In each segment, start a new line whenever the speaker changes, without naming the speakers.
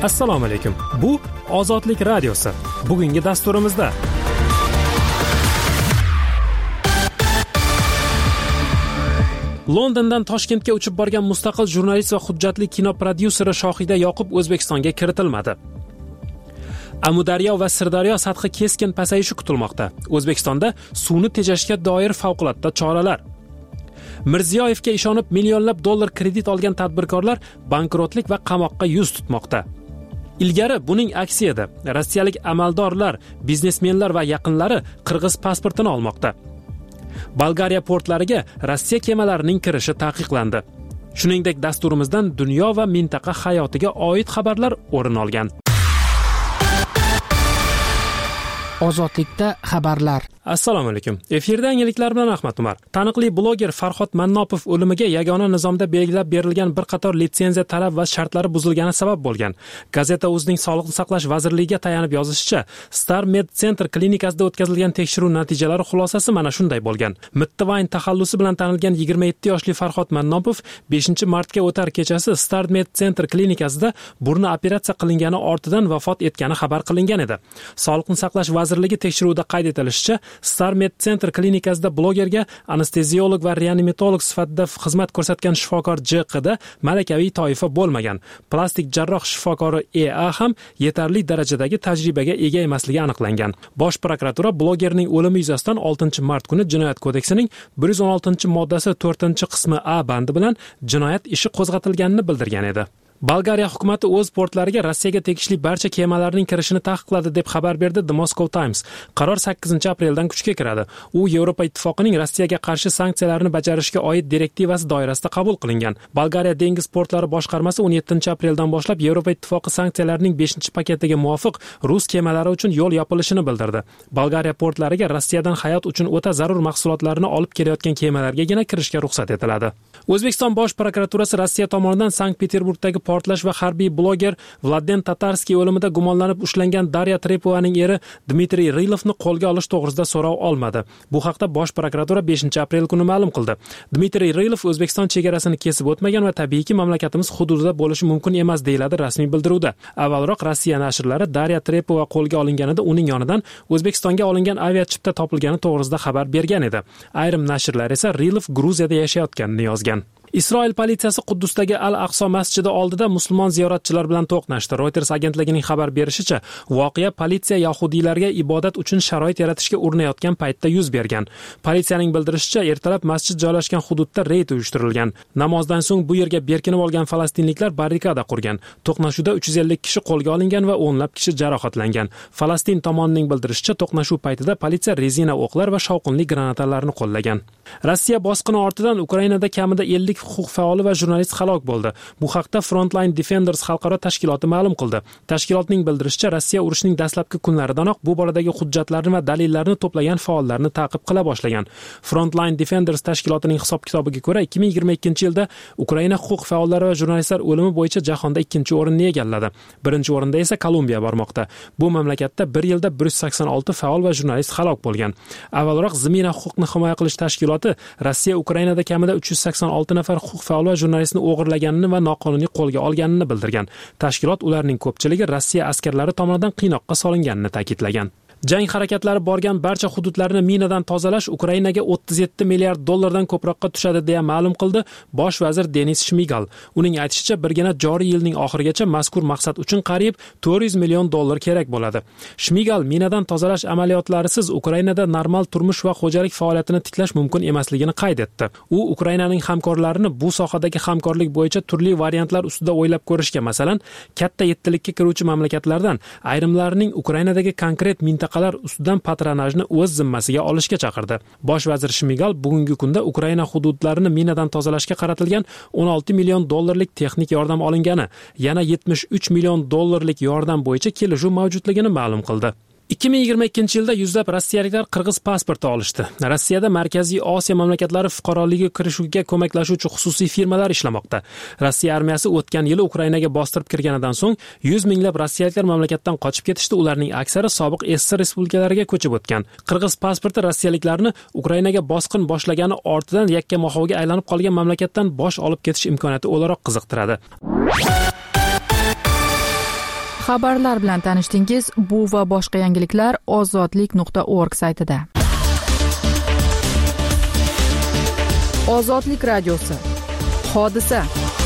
Assalomu alaykum. Bu Ozodlik radiosi. Bugungi dasturimizda Londondan Toshkentga uchib borgan mustaqil jurnalist va hujjatli kino prodyuseri Shohida Yoqub O'zbekistonga kiritilmadi. Amudaryo va Sirdaryo sathi keskin pasayishi kutilmoqda. O'zbekistonda suvni tejashga doir favqulodda choralar. Mirziyoyevga ishonib millionlab dollar kredit olgan tadbirkorlar bankrotlik va qamoqqa yuz tutmoqda. Ilgari buning aksi edi. Rossiyalik amaldorlar, biznesmenlar va yaqinlari qirg'iz pasportini olmoqda. Bolgariya portlariga Rossiya kemalarining kirishi taqiqlandi. Shuningdek, dasturimizdan dunyo va mintaqa hayotiga oid xabarlar o'rin olgan.
Ozodlikda xabarlar.
Assalomu alaykum. Efirda yangiliklar bilan Ahmad Umar. Taniqli bloger Farhod Mannopov o'limiga yagona nizomda belgilab berilgan bir qator litsenziya talab va shartlari buzilgani sabab bo'lgan. Gazeta o'zining Sog'liqni saqlash vazirligiga tayanib yozishicha, Star Med Center klinikasida o'tkazilgan tekshiruv natijalari xulosasi mana shunday bo'lgan. Mittivayn taxallusi bilan tanilgan 27 yoshli Farhod Mannopov 5-martga o'tar kechasi Star Med Center klinikasida burni operatsiya qilingani ortidan vafot etgani xabar qilingan edi. Sog'liqni saqlash vazirligi tekshiruvida qayd etilishicha, Star Med Center klinikasida blogerga anesteziolog va reanimatolog sifatida xizmat ko'rsatgan shifokor J.Q.da malakaviy toifa bo'lmagan. Plastik jarroh shifokori E.A. ham yetarli darajadagi tajribaga ega emasligi aniqlangan. Bosh prokuratura blogerning o'limi yuzasidan 6-mart kuni Jinoyat kodeksining 116-moddasi 4-qismi A bandi bilan jinoyat ishi qo'zg'atilganini bildirgan edi. Bolgariya hukumati o'z portlariga Rossiyaga tegishli barcha kemalarning kirishini taqiqladi deb xabar berdi The Moscow Times. Qaror 8-apreldan kuchga kiradi. U Yevropa ittifoqining Rossiyaga qarshi sanksiyalarni bajarishga oid direktivasi doirasida qabul qilingan. Bolgariya dengiz portlari boshqarmasi 17-apreldan boshlab Yevropa ittifoqi sanksiyalarining 5-paketiga muvofiq rus kemalari uchun yo'l yopilishini bildirdi. Bolgariya portlariga Rossiyadan hayot uchun o'ta zarur mahsulotlarni olib kelayotgan kemalargagina kirishga ruxsat etiladi. O'zbekiston bosh prokuraturasi Rossiya tomonidan Sankt-Peterburgdagi portlash va harbiy bloger Vladen Tatarskiy o'limida gumonlanib ushlangan Darya Trepovaning eri Dmitriy Rilovni qo'lga olish to'g'risida so'rov olmadi. Bu haqda bosh prokuratura 5-aprel kuni ma'lum qildi. Dmitriy Rilov O'zbekiston chegarasini kesib o'tmagan va tabiiyki mamlakatimiz hududida bo'lishi mumkin emas deyiladi rasmiy bildiruvda. Avvalroq Rossiya nashrlari Darya Trepova qo'lga olinganida uning yonidan O'zbekistonga olingan aviachipta topilgani to'g'risida xabar bergan edi. Ayrim nashrlar esa Rilov Gruziyada yashayotganini yozgan. Isroil politsiyasi Quddusdagi Al-Aqso masjidi oldida musulmon ziyoratchilar bilan to'qnashdi. Reuters agentligining xabar berishicha, voqea politsiya yahudiylarga ibodat uchun sharoit yaratishga urinayotgan paytda yuz bergan. Politsiyaning bildirishicha, ertalab masjid joylashgan hududda reyd uyushtirilgan. Namozdan so'ng bu yerga berkinib olgan falastinliklar barrikada qurgan. To'qnashuvda 350 kishi qo'lga olingan va o'nlab kishi jarohatlangan. Falastin tomonining bildirishicha, to'qnashuv paytida politsiya rezina o'qlar va shovqinli granatalarni qo'llagan. Rossiya bosqini ortidan Ukrainada kamida 50 huquq faoli va jurnalist halok bo'ldi. Bu haqda Frontline Defenders xalqaro tashkiloti ma'lum qildi. Tashkilotning bildirishicha, Rossiya urushining dastlabki kunlaridanoq bu boradagi hujjatlarni va dalillarni to'plagan faollarni ta'qib qila boshlagan. Frontline Defenders tashkilotining hisob-kitobiga ko'ra, 2022-yilda Ukraina huquq faollari va jurnalistlar o'limi bo'yicha jahonda 2-o'rinni egalladi. 1-o'rinda esa Kolumbiya bormoqda. Bu mamlakatda bir yilda 186 faol va jurnalist halok bo'lgan. Avvalroq Zimina huquqni himoya qilish tashkiloti Rossiya Ukrainada kamida 386 nafar huquq faol va jurnalistni o'g'irlaganini va noqonuniy qo'lga olganini bildirgan. Tashkilot ularning ko'pchiligi Rossiya askarlari tomonidan qiynoqqa solinganini ta'kidlagan. Jang harakatlari borgan barcha hududlarni minadan tozalash Ukrainaga 37 milliard dollardan ko'proqqa tushadi deya ma'lum qildi bosh vazir Denis Shmigal. Uning aytishicha, birgina joriy yilning oxirigacha mazkur maqsad uchun qariyb 400 million dollar kerak bo'ladi. Shmigal minadan tozalash amaliyotlarisiz Ukrainada normal turmush va xo'jalik faoliyatini tiklash mumkin emasligini qayd etdi. U Ukrainaning hamkorlarini bu sohadagi hamkorlik bo'yicha turli variantlar ustida o'ylab ko'rishga, masalan, katta yettilikka kiruvchi mamlakatlardan ayrimlarining Ukrainadagi konkret mintaqalar ustidan patronajni o'z zimmasiga olishga chaqirdi. Bosh vazir Shmigal bugungi kunda Ukraina hududlarini minadan tozalashga qaratilgan 16 million dollarlik texnik yordam olingani, yana 73 million dollarlik yordam bo'yicha kelishuv mavjudligini ma'lum qildi. 2022-yilda yuzlab rossiyaliklar qirg'iz pasporti olishdi. Rossiyada Markaziy Osiyo mamlakatlari fuqaroligiga kirishiga ko'maklashuvchi xususiy firmalar ishlamoqda. Rossiya armiyasi o'tgan yili Ukrainaga bostirib kirganidan so'ng 100 minglab rossiyaliklar mamlakatdan qochib ketishdi. Ularning aksari sobiq SSR respublikalariga ko'chib o'tgan. Qirg'iz pasporti rossiyaliklarni Ukrainaga bosqin boshlagani ortidan yakkamoxovga aylanib qolgan mamlakatdan bosh olib ketish imkoniyati o'laroq qiziqtiradi.
Xabarlar bilan tanishdingiz. Bu va boshqa yangiliklar ozodlik.org saytida. Ozodlik radiosi. Hodisa.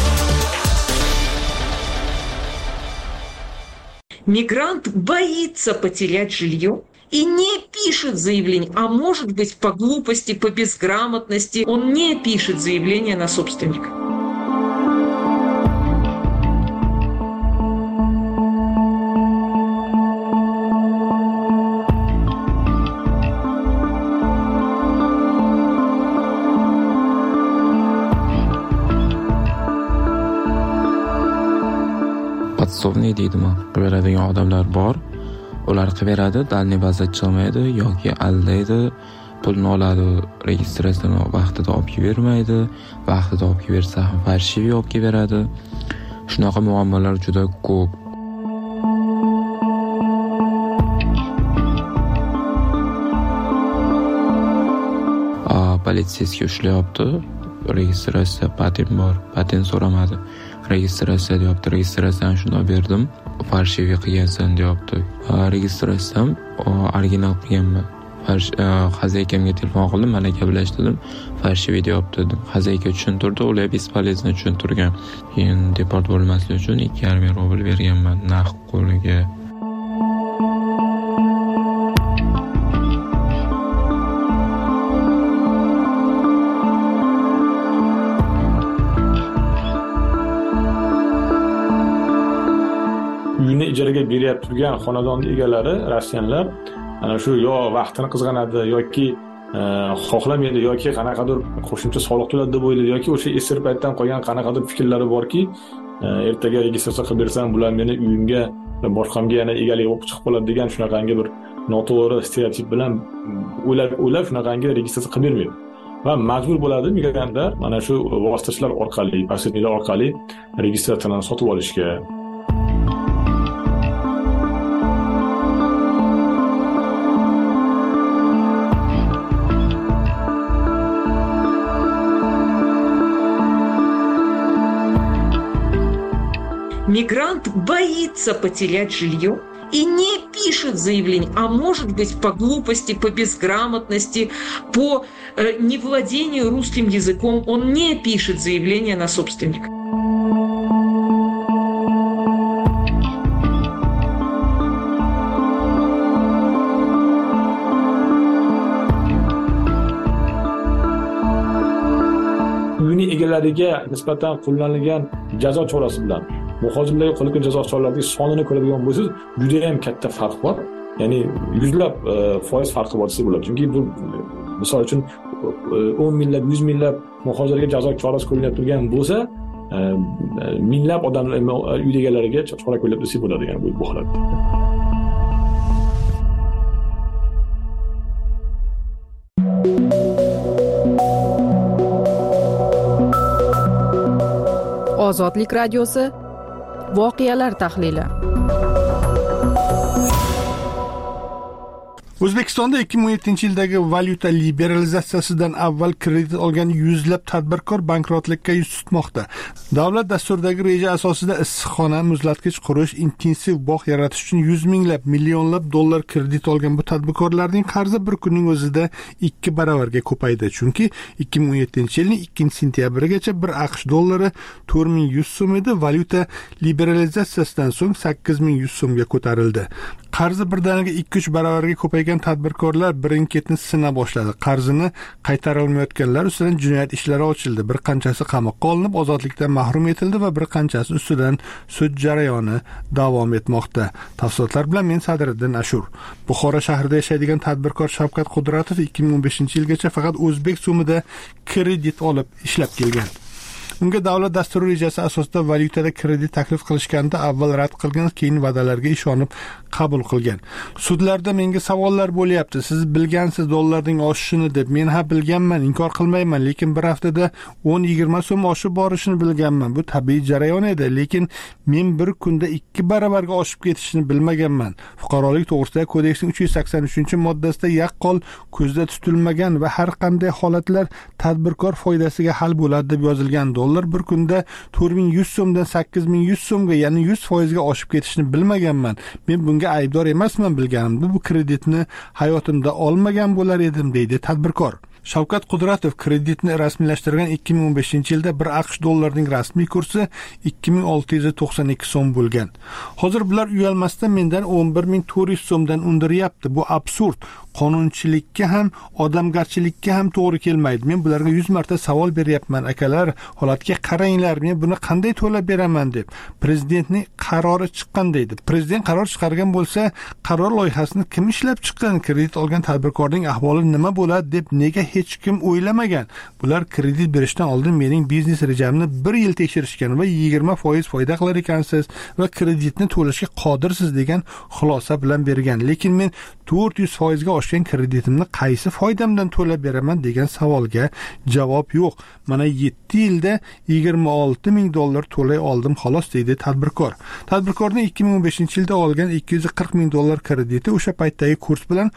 Мигрант боится потерять жилье и не пишет заявление, а может быть по глупости, по безграмотности, он не пишет заявление на собственника.
Podsovniy deydimi? Beradigan odamlar bor. Ular qilaveradi, dalniy bazat chiqmaydi yoki aldaydi, pulni oladi, registratsiyani vaqtida olib bermaydi, vaqtida olib bersa ham farshiviy olib beradi. Shunaqa muammolar juda ko'p. Politsiyasiga ushlayapti. Registratsiya patent bor, patent so'ramadi. Registratsiya deyapti, registratsiyani shunday berdim, farshiviy qilgansan deyapti. Registratsiyam original qilganman. Xazaykamga telefon qildim, mana gaplashdim, farshiviy deyapti dedim. Xazayka tushuntirdi, ular bespolezno tushuntirgan. Keyin deport bo'lmaslik uchun 2,5 rubl berganman naqd qo'liga.
Uyni ijaraga beryapti turgan xonadon egalari, rossiyanlar, ana shu yo vaqtini qizg'anadi yoki xohlamaydi yoki qanaqadir qo'shimcha soliq to'ladi deb o'ylaydi yoki o'sha esir paytdan qolgan qanaqadir fikrlari borki, ertaga registratsiya qilib bersam bular meni uyimga va boshqamga yana egalik bo'lib chiqib qoladi degan shunaqangi bir noto'g'ri stereotip bilan o'ylab shunaqangi registratsiya qilib bermaydi. Va majbur bo'ladi migrantlar mana shu vositachilar orqali, posredniklar orqali registratsiyani sotib olishga.
Мигрант боится потерять жилье и не пишет заявление, а может быть по глупости, по безграмотности, по невладению русским языком, он не пишет заявление на собственника.
Uyni egalariga nisbatan qo'llanilgan jazo chorasi bilan muhojirlarga qo'llangan jazo choralarining sonini ko'radigan bo'lsangiz, juda ham katta farq bor. Ya'ni yuzlab foiz farqi bor desa bo'ladi. Chunki bu misol uchun 10 minglab, 100 minglab muhojirlarga jazo chorasi qo'llanib turgan bo'lsa, minglab odamlar uy egalariga chora qo'llanib desa bo'ladi, ya'ni bu holatda.
Ozodlik radiosi. Voqealar tahlili.
O'zbekistonda 2017-yildagi valyuta liberalizatsiyasidan avval kredit olgan yuzlab tadbirkor bankrotlikka yuz tutmoqda. Davlat dasturidagi reja asosida issiqxona, muzlatgich qurish, intensiv bog' yaratish uchun 100 minglab, millionlab dollar kredit olgan bu tadbirkorlarning qarzi bir kunning o'zida 2 baravarga ko'paydi. Chunki 2017-yilning 2-sentyabrigacha 1 AQSh dollari 4100 so'm edi, valyuta liberalizatsiyasidan so'ng 8100 so'mga ko'tarildi. Qarzi birdaniga 2-3 baravarga ko'paygan tadbirkorlar birin-ketin sina boshladi. Qarzini qaytara olmayotganlar ustidan jinoyat ishlari ochildi. Bir qanchasi qamoqqa olinib, ozodlikdan mahrum etildi va bir qanchasi ustidan sud jarayoni davom etmoqda. Tafsilotlar bilan men Sadriddin Ashur. Buxoro shahrida yashaydigan tadbirkor Shavkat Qudratov 2015-yilgacha faqat o'zbek so'mida kredit olib ishlab kelgan. Unga davlat dasturi rejasi asosida valyutada kredit taklif qilishganda avval rad qilgan, keyin va'dalarga ishonib qabul qilgan. Sudlarda menga savollar bo'lyapti. Siz bilgansiz dollarning oshishini deb. Men ha bilganman, inkor qilmayman, lekin bir haftada 10-20 so'm oshib borishini bilganman. Bu tabiiy jarayon edi, lekin men bir kunda 2 baravarga oshib ketishini bilmaganman. Fuqarolik to'g'risidagi kodeksning 383-moddasida yaqqol ko'zda tutilmagan va har qanday holatlar tadbirkor foydasiga hal bo'ladi deb yozilgan dollar bir kunda 4100 so'mdan 8100 so'mga, ya'ni 100% ga oshib ketishini bilmaganman. Men bunga aybdor emasman, bilganimda bu kreditni hayotimda olmagan bo'lar edim, deydi tadbirkor. Shavkat Qudratov kreditni rasmiylashtirgan 2015-yilda bir AQSh dollarining rasmiy kursi 2692 so'm bo'lgan. Hozir bular uyalmasdan mendan 11400 so'mdan undiryapti. Bu absurd. Qonunchilikka ham, odamgarchilikka ham to'g'ri kelmaydi. Men bularga 100 marta savol beryapman. Akalar, holatga qaranglar, men buni qanday to'lab beraman deb. Prezidentning qarori chiqqan deydi. Prezident qaror chiqargan bo'lsa, qaror loyihasini kim ishlab chiqqan? Kredit olgan tadbirkorning ahvoli nima bo'ladi deb nega hech kim o'ylamagan? Bular kredit berishdan oldin mening biznes rejamni 1 yil tekshirishgan va 20% foyda qilar ekansiz va kreditni to'lashga qodirsiz degan xulosa bilan bergan. Lekin men 400% ga oshgan kreditimni qaysi foydamdan to'lab beraman degan savolga javob yo'q. Mana 7 yilda 26 ming dollar to'lay oldim xolos, deydi tadbirkor. Tadbirkorning 2015-yilda olgan 240 ming dollar krediti o'sha paytdagi kurs bilan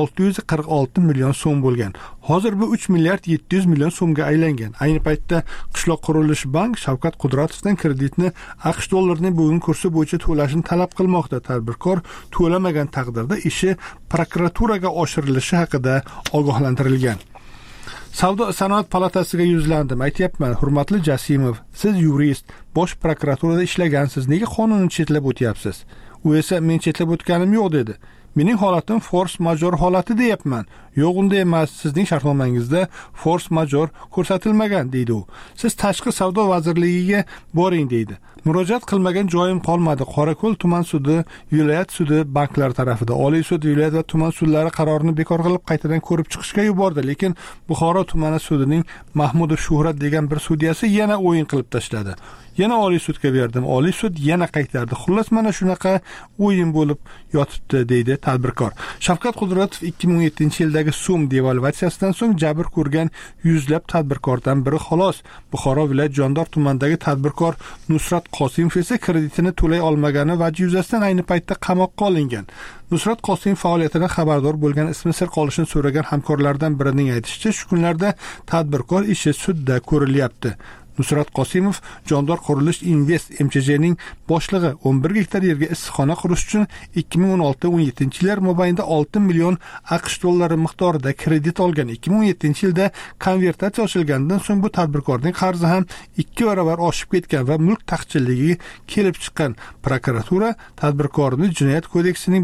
646 million so'm bo'lgan. Hozir bu 3 milliard 700 million so'mga aylangan. Ayni paytda Qishloq qurilish bank Shavkat Qudratovdan kreditni AQSh dollarining bugungi kursi bo'yicha to'lashini talab qilmoqda. Tadbirkor to'lamagan taqdirda ishi prokuraturaga oshirilishi haqida ogohlantirilgan. Savdo sanoat palatasiga yuzlandim. Aytyapman, hurmatli Jasimov, siz yurist, bosh prokuraturada ishlagansiz. Nega qonunni chetlab o'tyapsiz? U esa men chetlab o'tganim yo'q dedi. Mening holatim force majeure holati deyapman. Yo'q, unday emas. Sizning shartnomangizda force majeure ko'rsatilmagan, deydi u. Siz tashqi savdo vazirligiga boring, deydi. Murojaat qilmagan joyim qolmadi. Qorako'l tuman sudi, viloyat sudi banklar tarafida, Oliy sud, viloyat va tuman sudlari qarorini bekor qilib qaytadan ko'rib chiqishga yubordi. Lekin Buxoro tumani sudining Mahmudov Shuhrat degan bir sudyasi yana o'yin qilib tashladi. Yana Oliy sudga berdim. Oliy sud yana qaytardi. Xullas mana shunaqa o'yin bo'lib yotibdi, deydi tadbirkor. Shavkat Qudratov 2017-yildagi so'm devalvatsiyasidan so'ng jabr ko'rgan yuzlab tadbirkordan biri xolos. Buxoro viloyat Jondor tumanidagi tadbirkor Nusrat Qosimov esa kreditini to'lay olmagani vajhi yuzasidan ayni paytda qamoqqa olingan. Nusrat Qosimov faoliyatidan xabardor bo'lgan, ismi sir qolishini so'ragan hamkorlardan birining aytishicha, shu kunlarda tadbirkor ishi sudda ko'rilyapti. Nusrat Qosimov Jondor qurilish Invest MCJning boshlig'i 11 gektar yerga issiqxona qurish uchun 2016-17-yillar mobaynida 6 million AQSh dollari miqdorida kredit olgan. 2017-yilda konvertatsiya ochilgandan so'ng bu tadbirkorning qarzi ham 2 barobar oshib ketgan va mulk taqchilligi kelib chiqqan. Prokuratura tadbirkorni Jinoyat kodeksining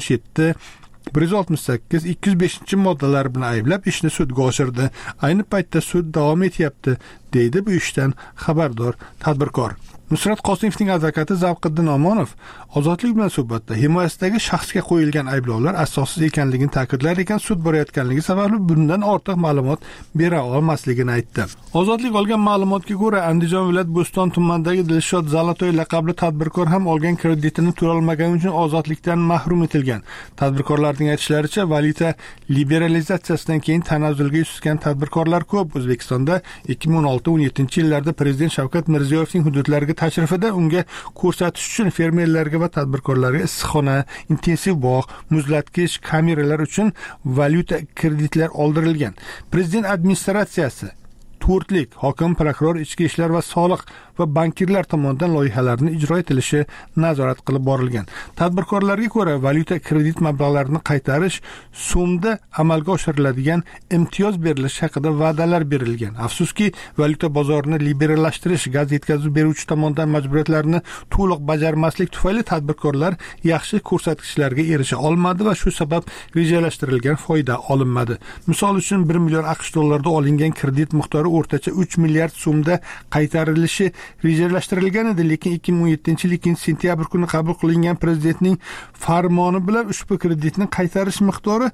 168-205 bilan ayblab ishni sudga oshirdi. Ayni paytda sud davom etyapti, deydi bu ishdan xabardor tadbirkor. Nusrat Qosimovning advokati Zavqiddin Omonov Ozodlik bilan suhbatda himoyasidagi shaxsga qo'yilgan ayblovlar asossiz ekanligini ta'kidlar ekan, sud borayotganligi sababli bundan ortiq ma'lumot bera olmasligini aytdi. Ozodlik olgan ma'lumotga ko'ra, Andijon viloyat Bo'ston tumanidagi Dilshod Zalatoy laqabli tadbirkor ham olgan kreditini to'lay olmagani uchun ozodlikdan mahrum etilgan. Tadbirkorlarning aytishlaricha, valyuta liberalizatsiyasidan keyin tanazzulga yuzlangan tadbirkorlar ko'p. O'zbekistonda 2016-17-yillarda Prezident Shavkat Mirziyoyevning hududlariga tashrifida unga ko'rsatish uchun fermerlarga va tadbirkorlarga issiqxona, intensiv bog', muzlatgich, kameralar uchun valyuta kreditlar oldirilgan. Prezident administratsiyasi to'rtlik hokim, prokuror, ichki ishlar va soliq va bankirlar tomonidan loyihalarning ijro etilishi nazorat qilib borilgan. Tadbirkorlarga ko'ra, valyuta kredit mablag'larini qaytarish so'mda amalga oshiriladigan imtiyoz berilishi haqida va'dalar berilgan. Afsuski, valyuta bozorini liberallashtirish, gaz yetkazib beruvchi tomonidan majburiyatlarni to'liq bajarmaslik tufayli tadbirkorlar yaxshi ko'rsatkichlarga erisha olmadi va shu sabab rejalashtirilgan foyda olinmadi. Misol uchun 1 million AQSh dollarida olingan kredit miqdori o'rtacha 3 milliard so'mda qaytarilishi rejalashtirilgan edi, lekin 2017-yil 2-sentyabr kuni qabul qilingan prezidentning farmoni bilan ushbu kreditning qaytarish miqdori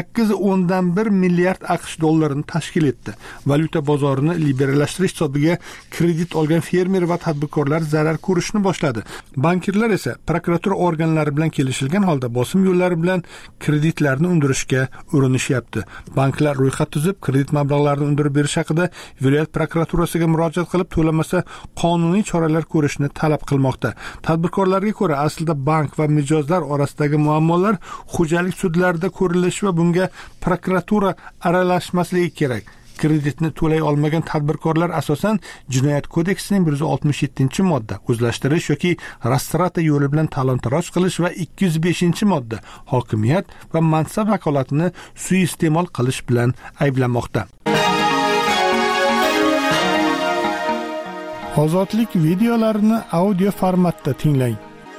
8.1 milliard AQSh dollarini tashkil etdi. Valyuta bozorini liberallashtirish hisobiga kredit olgan fermer va tadbirkorlar zarar ko'rishni boshladi. Bankirlar esa prokuratura organlari bilan kelishilgan holda bosim yo'llari bilan kreditlarni undirishga urinishyapti. Banklar ro'yxat tuzib, kredit mablag'larini undirib berish haqida viloyat prokuraturasiga murojaat qilib, to'lamasa qonuniy choralar ko'rishni talab qilmoqda. Tadbirkorlarga ko'ra, aslida bank va mijozlar orasidagi muammolar xo'jalik sudlarida ko'rilishi va bunga prokuratura aralashmasligi kerak. kreditni to'lay olmagan tadbirkorlar asosan Jinoyat kodeksining 167-modda o'zlashtirish yoki rastrata yo'li bilan talon-taroj qilish va 205-modda hokimiyat va mansab vakolatini suiiste'mol qilish bilan ayblanmoqda. Ozodlik videolarini audio formatda tinglang.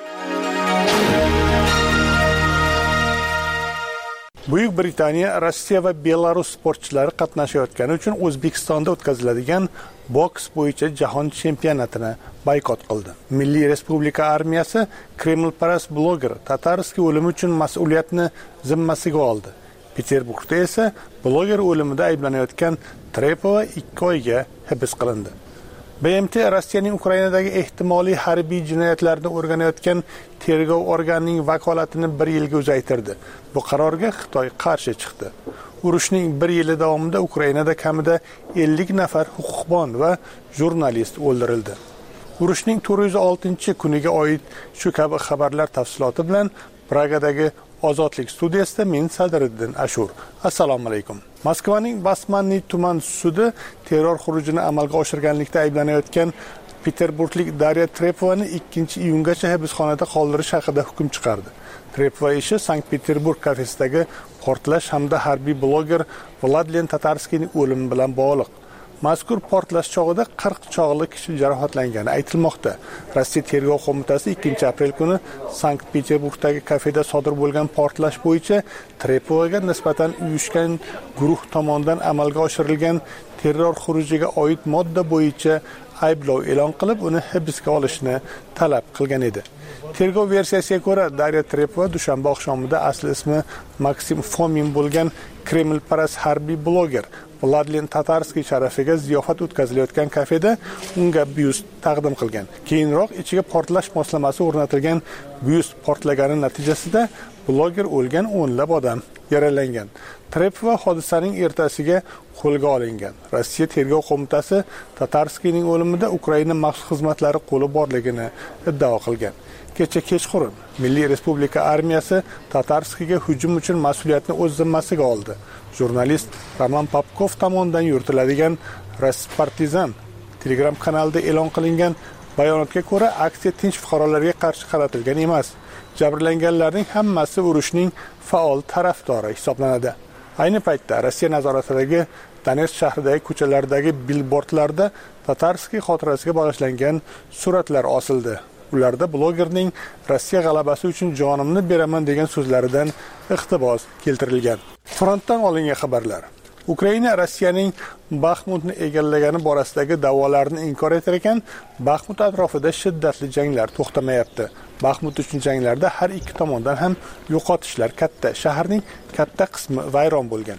Buyuk Britaniya Rossiya va Belarus sportchilari qatnashayotgani uchun O'zbekistonda o'tkaziladigan boks bo'yicha jahon chempionatini boykot qildi. Milliy Respublika armiyasi Kremlparast bloger Tatarskiy o'limi uchun mas'uliyatni zimmasiga oldi. Peterburgda esa bloger o'limida ayblanayotgan Trepova 2 oyga hibs qilindi. BMT Rossiyaning Ukrainadagi ehtimoliy harbiy jinoyatlarni o'rganayotgan tergov organining vakolatini 1 yilga uzaytirdi. Bu qarorga Xitoy qarshi chiqdi. Urushning 1 yili davomida Ukrainada kamida 50 nafar huquqbon va jurnalist o'ldirildi. Urushning 406-kuniga oid shu kabi xabarlar tafsiloti bilan Pragadagi Ozodlik studiyasida men Sadriddin Ashur. Assalomu alaykum. Moskvaning Basmanniy tuman sudi terror xurujini amalga oshirganlikda ayblanayotgan Peterburglik Darya Trepovani 2-iyungacha hibsxonada qoldirish haqida hukm chiqardi. Trepova ishi Sankt-Peterburg kafesidagi portlash hamda harbiy bloger Vladlen Tatarskiyning o'limi bilan bog'liq. Mazkur portlash chog'ida 40 chog'li kishi jarohatlangani aytilmoqda. Rossiya tergov qo'mitasi 2-aprel kuni Sankt-Peterburgdagi kafeda sodir bo'lgan portlash bo'yicha Trepovaga nisbatan uyushgan guruh tomonidan amalga oshirilgan terror xurujiga oid modda bo'yicha ayblov e'lon qilib, uni hibsga olishni talab qilgan edi. Tergov versiyasiga ko'ra, Darya Trepova dushanba oqshomida asli ismi Maksim Fomin bo'lgan Kremlparast harbiy bloger Vladlen Tatarskiy sharafiga ziyofat o'tkazilayotgan kafeda unga byust taqdim qilgan. Keyinroq ichiga portlash moslamasi o'rnatilgan byust portlagani natijasida bloger o'lgan, o'nlab odam yaralangan. Trepova hodisaning ertasiga qo'lga olingan. Rossiya tergov qo'mitasi Tatarskiyning o'limida Ukraina maxsus xizmatlari qo'li borligini iddao qilgan. Kecha kechqurun Milliy Respublika armiyasi Tatarskiyga hujum uchun mas'uliyatni o'z zimmasiga oldi. Jurnalist Roman Popkov tomonidan yuritiladigan Raspartizan Telegram kanalida e'lon qilingan bayonotga ko'ra, aksiya tinch fuqarolarga qarshi qaratilgan emas. Jabrlanganlarning hammasi urushning faol tarafdori hisoblanadi. Ayni paytda Rossiya nazoratidagi Donetsk shahridagi ko'chalardagi billbordlarda Tatarskiy xotirasiga bag'ishlangan suratlar osildi. Ularda blogerning Rossiya g'alabasi uchun jonimni beraman degan so'zlaridan iqtibos keltirilgan. Frontdan olingan xabarlar. Ukraina Rossiyaning Baxmutni egallagani borasidagi da'volarni inkor etar ekan, Baxmut atrofida shiddatli janglar to'xtamayapti. Baxmut uchun janglarda har ikki tomondan ham yo'qotishlar katta. Shaharning katta qismi vayron bo'lgan.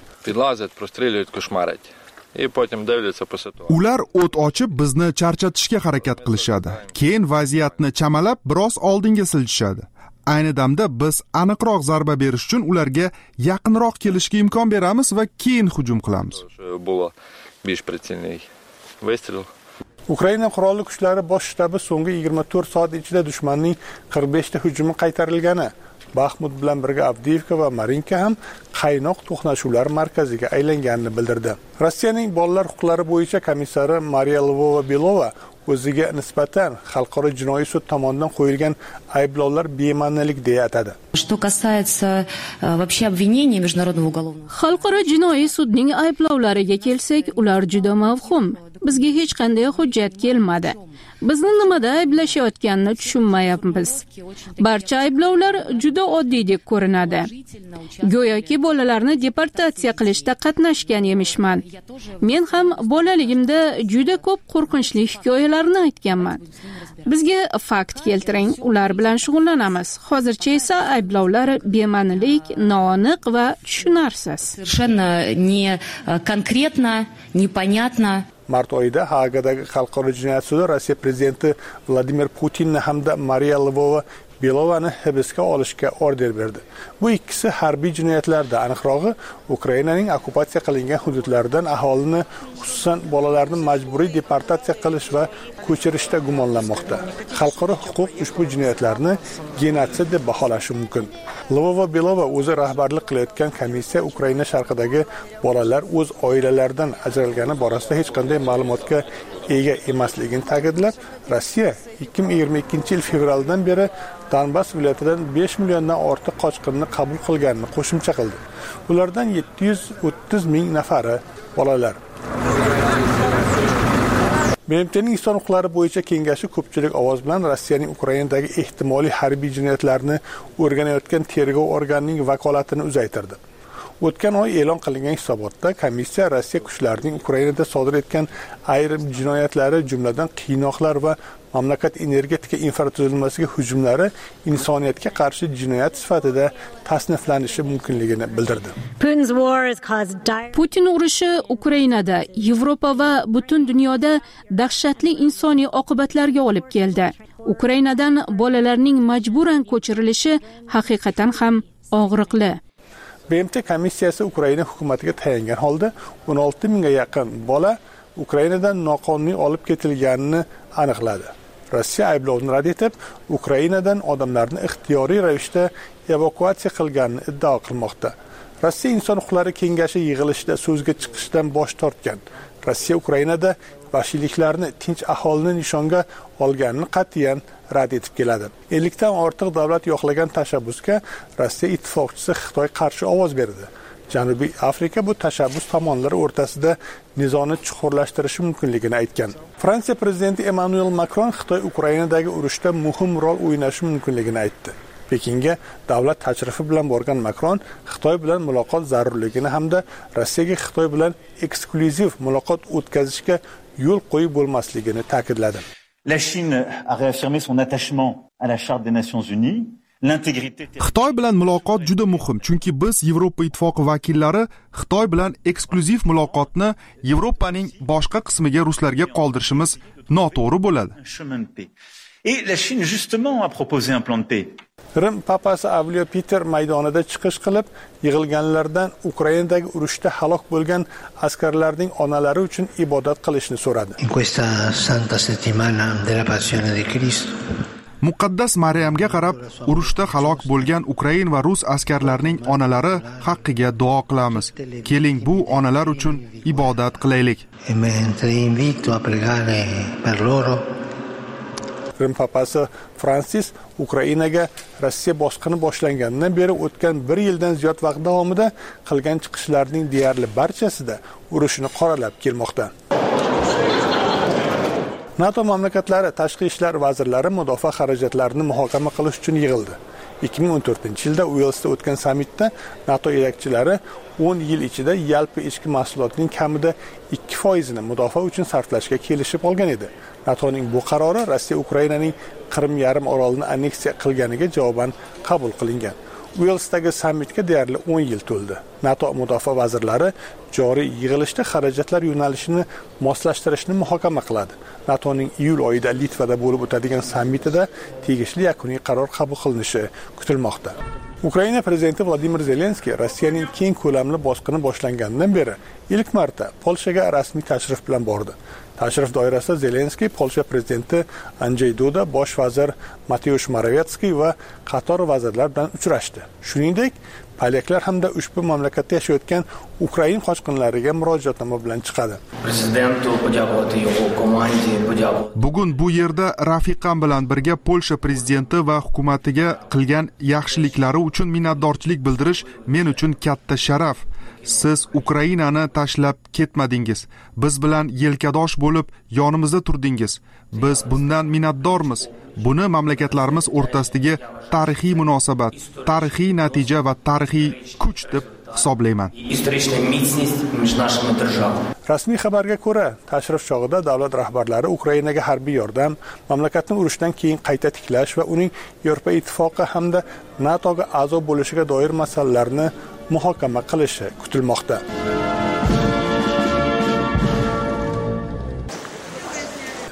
Ular o't ochib bizni charchatishga harakat qilishadi. Keyin vaziyatni chamalab biroz oldinga siljishadi. Ayni damda biz aniqroq zarba berish uchun ularga yaqinroq kelishga imkon beramiz va keyin hujum qilamiz.
Ukraina qurolli kuchlari bosh shtabi so'nggi 24 soat ichida dushmanning 45 ta hujumi qaytarilgani, Baxmut bilan birga Avdiivka va Marinka ham qaynoq to'qnashuvlar markaziga aylanganini bildirdi. Rossiyaning bolalar huquqlari bo'yicha komissari Mariya Lvova-Belova o'ziga nisbatan xalqaro jinoiy sud tomonidan qo'yilgan ayblovlar bema'nilik deya atadi.
Что касается вообще обвинений международного уголовного.
Xalqaro jinoiy sudning ayblovlariga kelsak, ular juda mavhum. Bizga hech qanday hujjat kelmadi. Bizni nimada ayblashayotganini tushunmayapmiz. Barcha ayblovlar juda oddiydek ko'rinadi. Go'yoki bolalarni deportatsiya qilishda qatnashgan emishman. Men ham bolaligimda juda ko'p qo'rqinchli hikoyalarni aytganman. Bizga fakt keltiring, ular bilan shug'ullanamiz. Hozircha esa ayblovlar bema'nilik, noaniq va tushunarsiz.
Совершенно не конкретно, непонятно.
Mart oyida Hagadagi xalqaro jinoyat sudi Rossiya prezidenti Vladimir Putinni hamda Mariya Lvova Belovani hibsga olishga order berdi. Bu ikkisi harbiy jinoyatlarda, aniqrog'i Ukrainaning okkupatsiya qilingan hududlaridan aholini, xususan bolalarni majburiy deportatsiya qilish va ko'chirishda gumonlanmoqda. Xalqaro huquq ushbu jinoyatlarni genotsid deb baholashi mumkin. Lvova Belova o'zi rahbarlik qilayotgan komissiya Ukraina sharqidagi bolalar o'z oilalaridan ajralgani borasida hech qanday ma'lumotga ega emasligini ta'kidlab, Rossiya 2022-yil fevraldan beri Donbass viloyatidan 5 milliondan ortiq qochqinni qabul qilganini qo'shimcha qildi. Ulardan 730 ming nafari bolalar. BMTning inson huquqlari bo'yicha kengashi ko'pchilik ovoz bilan Rossiyaning Ukrainadagi ehtimoliy harbiy jinoyatlarni o'rganayotgan tergov organining vakolatini uzaytirdi. O'tgan oy e'lon qilingan hisobotda komissiya Rossiya kuchlarining Ukrainada sodir etgan ayrim jinoyatlari, jumladan qiynoqlar va mamlakat energetika infratuzilmasiga hujumlari insoniyatga qarshi jinoyat sifatida tasniflanishi mumkinligini bildirdi.
Putin urushi Ukrainada, Yevropa va butun dunyoda dahshatli insoniy oqibatlarga olib keldi. Ukrainadan bolalarning majburan ko'chirilishi haqiqatan ham og'riqli.
BMT komissiyasi Ukraina hukumatiga tayangan holda 16 mingga yaqin bola Ukrainadan noqonuniy olib ketilganini aniqladi. Rossiya ayblovni rad etib, Ukrainadan odamlarni ixtiyoriy ravishda evakuatsiya qilganini iddao qilmoqda. Rossiya inson huquqlari kengashi yig'ilishida so'zga chiqishdan bosh tortgan. Rossiya Ukrainada vahshiyliklarni tinch aholini nishonga olganini qat'iyan rad etib keladi. 50 dan ortiq davlat yo'qlagan tashabbusga Rossiya ittifoqchisi Xitoy qarshi ovoz berdi. Janubiy Afrika bu tashabbus tomonlari o'rtasida nizoni chuqurlashtirishi mumkinligini aytgan. Fransiya prezidenti Emmanuel Macron Xitoy Ukrainadagi urushda muhim rol o'ynashi mumkinligini aytdi. Pekinga davlat tashrifi bilan borgan Macron Xitoy bilan muloqot zarurligini hamda Rossiyaga Xitoy bilan eksklyuziv muloqot o'tkazishga yo'l qo'yib bo'lmasligini ta'kidladi.
La Chine a réaffirmé son attachement à la Charte des Nations Unies.
Xitoy bilan muloqot juda muhim, chunki biz Yevropa ittifoqi vakillari Xitoy bilan eksklyuziv muloqotni Yevropaning boshqa qismiga ruslarga qoldirishimiz noto'g'ri bo'ladi.
Et la Chine justement a proposé un plan de paix.
Rim papasi Avliyo Peter maydonida chiqish qilib, yig'ilganlardan Ukrainadagi urushda halok bo'lgan askarlarning onalari uchun ibodat qilishni so'radi.
In questa santa settimana della passione di Cristo
Muqaddas Maryamga qarab, urushda halok bo'lgan Ukrain va rus askarlarining onalari haqqiga duo qilamiz. Keling, bu onalar uchun ibodat qilaylik.
Rim papasi Fransis Ukrainaga Rossiya bosqini boshlanganidan beri o'tgan 1 yildan ziyod vaqt davomida qilgan chiqishlarining deyarli barchasida urushni qoralab kelmoqda. NATO mamlakatlari tashqi ishlar vazirlari mudofaa xarajatlarini muhokama qilish uchun yig'ildi. 2014-yilda Uelsda o'tgan sammitda NATO yetakchilari 10 yil ichida yalpi ichki mahsulotning kamida 2% mudofaa uchun sarflashga kelishib olgan edi. NATOning bu qarori Rossiya Ukrainaning Qrim yarim orolini anneksiya qilganiga javoban qabul qilingan. Uelsdagi sammitga deyarli 10 yil to'ldi. NATO mudofaa vazirlari joriy yig'ilishda xarajatlar yo'nalishini moslashtirishni muhokama qiladi. NATOning iyul oyida Litvada bo'lib o'tadigan sammitida tegishli yakuniy qaror qabul qilinishi kutilmoqda. Ukraina prezidenti Vladimir Zelenskiy Rossiyaning keng ko'lamli bosqini boshlanganidan beri ilk marta Polshaga rasmiy tashrif bilan bordi. Tashrif doirasida Zelenskiy Polsha prezidenti Andrzej Duda, bosh vazir Mateusz Morawiecki va qator vazirlar bilan uchrashdi. Shuningdek, polyaklar hamda ushbu mamlakatda yashayotgan Ukrain qochqinlariga murojaatnoma bilan chiqadi.
Bugun bu yerda rafiqam bilan birga Polsha prezidenti va hukumatiga qilgan yaxshiliklari uchun minnatdorchilik bildirish men uchun katta sharaf. Siz Ukrainani tashlab ketmadingiz. Biz bilan yelkadosh bo'lib yonimizda turdingiz. Biz bundan minnatdormiz. Buni mamlakatlarimiz o'rtasidagi tarixiy munosabat, tarixiy natija va tarixiy kuch deb hisoblayman.
Rasmiy xabarga ko'ra, tashrif chog'ida davlat rahbarlari Ukrainaga harbiy yordam, mamlakatni urushdan keyin qayta tiklash va uning Yevropa ittifoqi hamda NATOga a'zo bo'lishiga doir masalalarni muhokama qilishi kutilmoqda.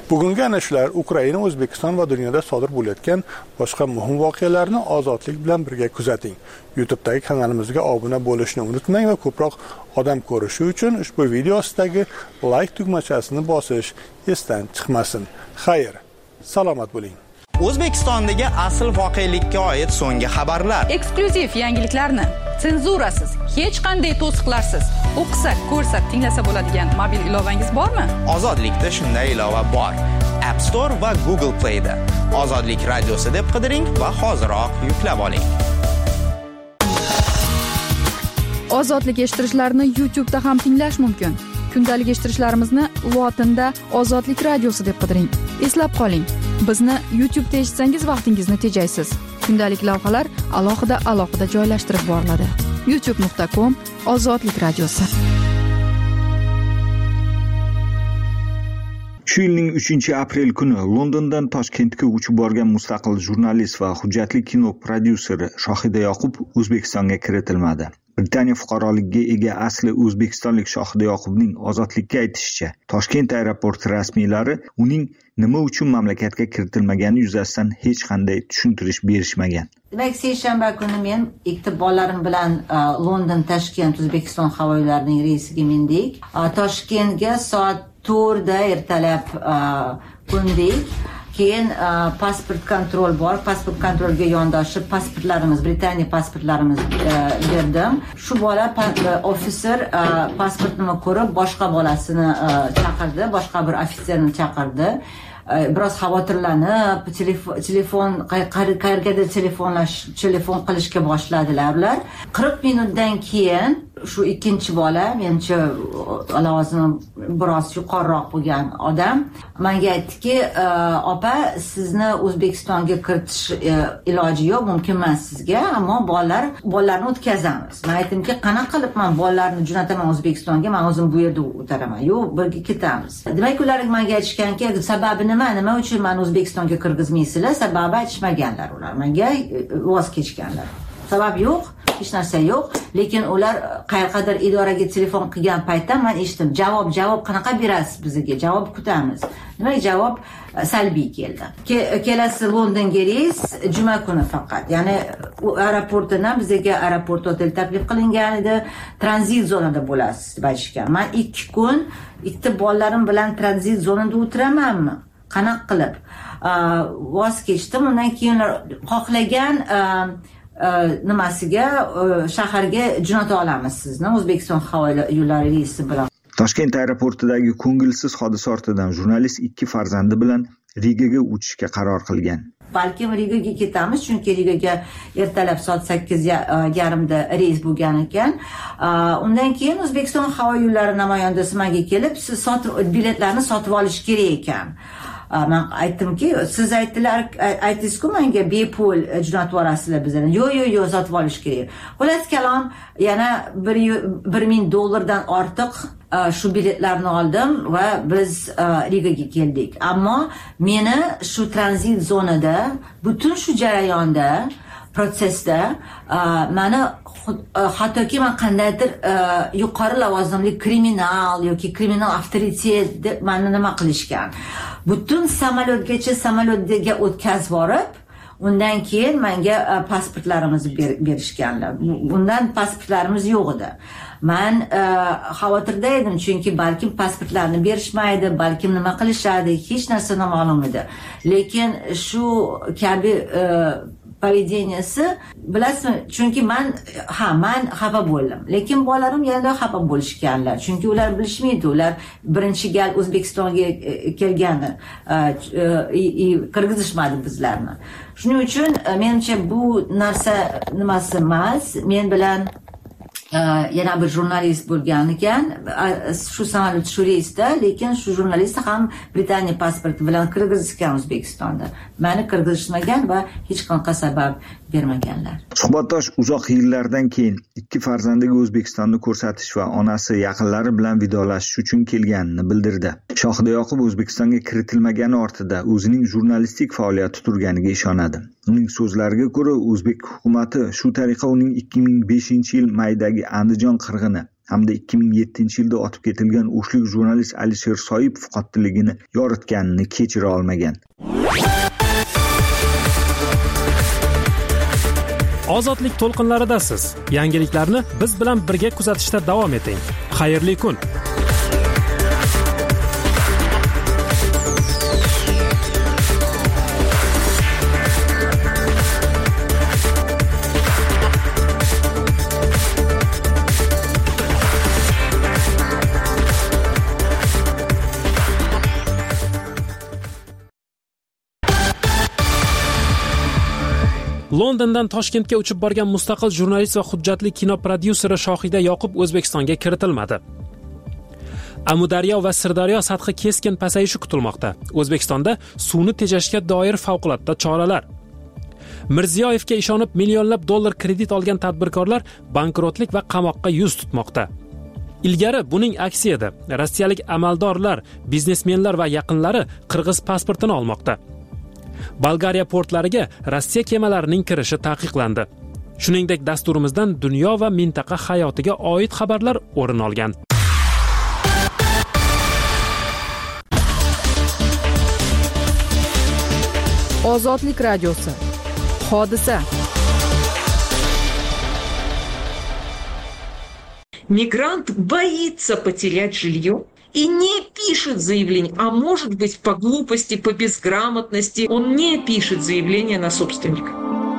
Bugungi ana shular Ukraina, O'zbekiston va dunyoda sodir bo'layotgan boshqa muhim voqealarni ozodlik bilan birga kuzating. YouTube'dagi kanalimizga obuna bo'lishni unutmang va ko'proq odam ko'rishi uchun ushbu video ostidagi like tugmachasini bosish esdan chiqmasin. Xayr, salomat bo'ling.
O'zbekistondagi asl voqelikka oid so'nggi xabarlar.
Eksklyuziv yangiliklarni senzurasiz, hech qanday to'siqlarsiz o'qisak, ko'rsak, tinglasa bo'ladigan mobil ilovangiz bormi?
Ozodlikda shunday ilova bor. App Store va Google Play da. Ozodlik radiosi deb qidiring va hoziroq yuklab oling.
Ozodlik eshittirishlarni YouTube'da ham tinglash mumkin. Kundalik eshittirishlarimizni lotinda Ozodlik radiosi deb qidiring. Eslab qoling, bizni YouTube'da eshitsangiz vaqtingizni tejaysiz. Kundalik lavhalar alohida joylashtirib boriladi. youtube.com/ozodlik radiosi.
Shu yilning 3-aprel kuni Londondan Toshkentga uchib borgan mustaqil jurnalist va hujjatli kino prodyuseri Shohida Yoqub O'zbekistonga kiritilmadi. Britaniya fuqaroligiga ega asli o'zbekistonlik Shohida Yoqubning ozodlikka aytishicha, Toshkent aeroporti rasmiylari uning nima uchun mamlakatga kiritilmagani yuzasidan hech qanday tushuntirish berishmagan.
Demak, seshanba kuni men ikkita bolalarim bilan London Toshkent O'zbekiston havo yo'llarining reysiga mindik. Toshkentga soat 4 da ertalab qo'ndik. Keyin pasport kontrol bor. Pasport kontrolga yondoshib pasportlarimiz, Britaniya pasportlarimiz berdim. Shu bola officer pasportini ko'rib boshqa bolasini chaqirdi, boshqa bir ofitserni chaqirdi. Biroz xavotirlanib, telefon qayergadir telefon qilishga boshladilar ular. 40 minutdan keyin shu ikkinchi bola, menimcha lavozimi biroz yuqoriroq bo'lgan odam menga aytdiki, opa, sizni O'zbekistonga kiritish iloji yo'q, mumkin emas sizga, ammo bolalarni o'tkazamiz. Men aytdimki, qanaqa qilib men bolalarni jo'nataman O'zbekistonga, men o'zim bu yerda o'taraman. Yo'q, birga ketamiz. Demak, ular menga aytishganki, sababi nima uchun meni O'zbekistonga kirgizmaysizlar? Sababi aytishmaganlar ular. Menga voz kechganlar. Sabab yo'q, hech narsa yo'q, lekin ular qayerqadir idoraga telefon qilgan paytda men eshitdim, javob qanaqa berasiz bizga? Javob kutamiz. Demak, javob salbiy keldi. Kelasi Londonga reys juma kuni faqat. Ya'ni u aeroportdan bizga aeroport hotel taklif qilingan edi, tranzit zonada bo'lasiz deb aytishgan. Men 2 kun ikkita bolalarim bilan tranzit zonada o'tiramanmi? Qanaqa qilib? Voz kechdim. Undan keyin xohlagan nimasiga shaharga jo'nata olamiz sizni O'zbekiston havo yo'llari reysi bilan.
Toshkent aeroportidagi ko'ngilsiz hodisa ortidan jurnalist 2 farzandi bilan Rigaga uchishga qaror qilgan.
Balkim Rigaga ketamiz, chunki Rigaga ertalab soat 8:30da reys bo'lgan ekan. Undan keyin O'zbekiston havo yo'llari namoyandasi menga kelib, siz biletlarni sotib olish kerak ekan. Men aytdimki, siz aytdingiz-ku menga bepul jo'natib yuborasizlar bizlarni. Yo'q, sotib olish kerak. Xullas kalom, yana $1,000 ortiq shu biletlarni oldim va biz Rigaga keldik. Ammo meni shu tranzit zonada, butun shu jarayonda, protsesda meni hattoki men qandaydir yuqori lavozimli kriminal yoki kriminal avtoritet deb meni nima qilishgan. Butun samolyotga o'tkazib borib, undan keyin menga pasportlarimizni berishganlar. Bundan pasportlarimiz yo'q edi. Men xavotirda edim, chunki balkim pasportlarni berishmaydi, balkim nima qilishadi, hech narsa noma'lum edi. Lekin shu kabi поведенияsi, bilasizmi, chunki men xafa bo'ldim, lekin bolalarim yanada xafa bo'lishganlar, chunki ular bilishmaydi, ular birinchi gal O'zbekistonga kelgani, kirgizishmadi bizlarni. Shuning uchun menimcha bu narsa nimasi emas. Men bilan yana bir jurnalist bo'lgan ekan, shu samolyot shu reysda, lekin shu jurnalist ham Britaniya pasporti bilan kirgizishgan O'zbekistonda. Meni kirgizishmagan va hech qanaqa sabab bermaganlar.
Suhbatdosh uzoq yillardan keyin 2 farzandiga O'zbekistonni ko'rsatish va onasi yaqinlari bilan vidolashish uchun kelganini bildirdi. Shohida Yoqub O'zbekistonga kiritilmagani ortida o'zining jurnalistik faoliyati turganiga ishonadi. Uning so'zlariga ko'ra, o'zbek hukumatı shu tariqa uning 2005-yil maydagi Andijon qirg'ini hamda 2007-yilda otib ketilgan o'shlik jurnalist Alisher Soipov qotilligini yoritganini kechira olmagan.
Ozodlik to'lqinlaridasiz. Yangiliklarni biz bilan birga kuzatishda davom eting. Xayrli kun. Londondan Toshkentga uchib borgan mustaqil jurnalist va hujjatli kino prodyuseri Shohida Yoqub O'zbekistonga kiritilmadi. Amudaryo va Sirdaryo sathi keskin pasayishi kutilmoqda. O'zbekistonda suvni tejashga doir favqulodda choralar. Mirziyoyevga ishonib millionlab dollar kredit olgan tadbirkorlar bankrotlik va qamoqqa yuz tutmoqda. Ilgari buning aksi edi. Rossiyalik amaldorlar, biznesmenlar va yaqinlari qirg'iz pasportini olmoqda. Bolgariya portlariga Rossiya kemalarining kirishi taqiqlandi. Shuningdek, dasturimizdan dunyo va mintaqa hayotiga oid xabarlar o'rin olgan.
Ozodlik radiosi. Hodisa.
Мигрант боится потерять жилье и не пишет заявление, а может быть по глупости, по безграмотности, он не пишет заявление на собственника.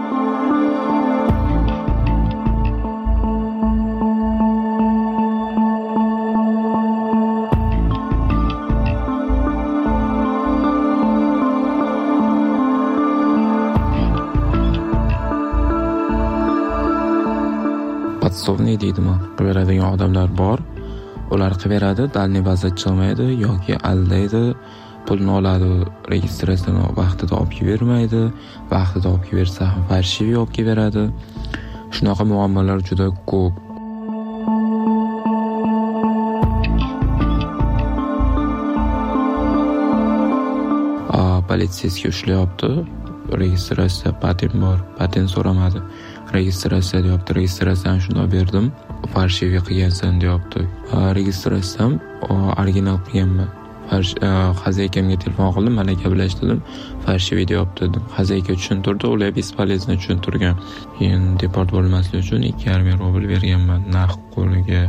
Podsovniy deydimi, qilaveradigan odamlar bor. Ular qilaveradi, dalniy vaziyat chiqmaydi yoki aldaydi, pulni oladi, registratsiyani vaqtida olib bermaydi, vaqtida olib bersa ham farshiviy olib beradi. Shunaqa muammolar juda ko'p. Politsiyasiga ushlayapti. Registratsiya patent bor, patent so'ramadi. Registratsiya deyapti, registratsiyani shunday berdim, farshiviy qilgansan deyapti. Registratsiyam original qilganman. Xazaykamga telefon qildim, mana gaplashdim, farshiviy deyapti dedim. Xazayka tushuntirdi, ular bespolezno tushuntirgan. Keyin deport bo'lmaslik uchun 2,5 rubl berganman narx qo'liga.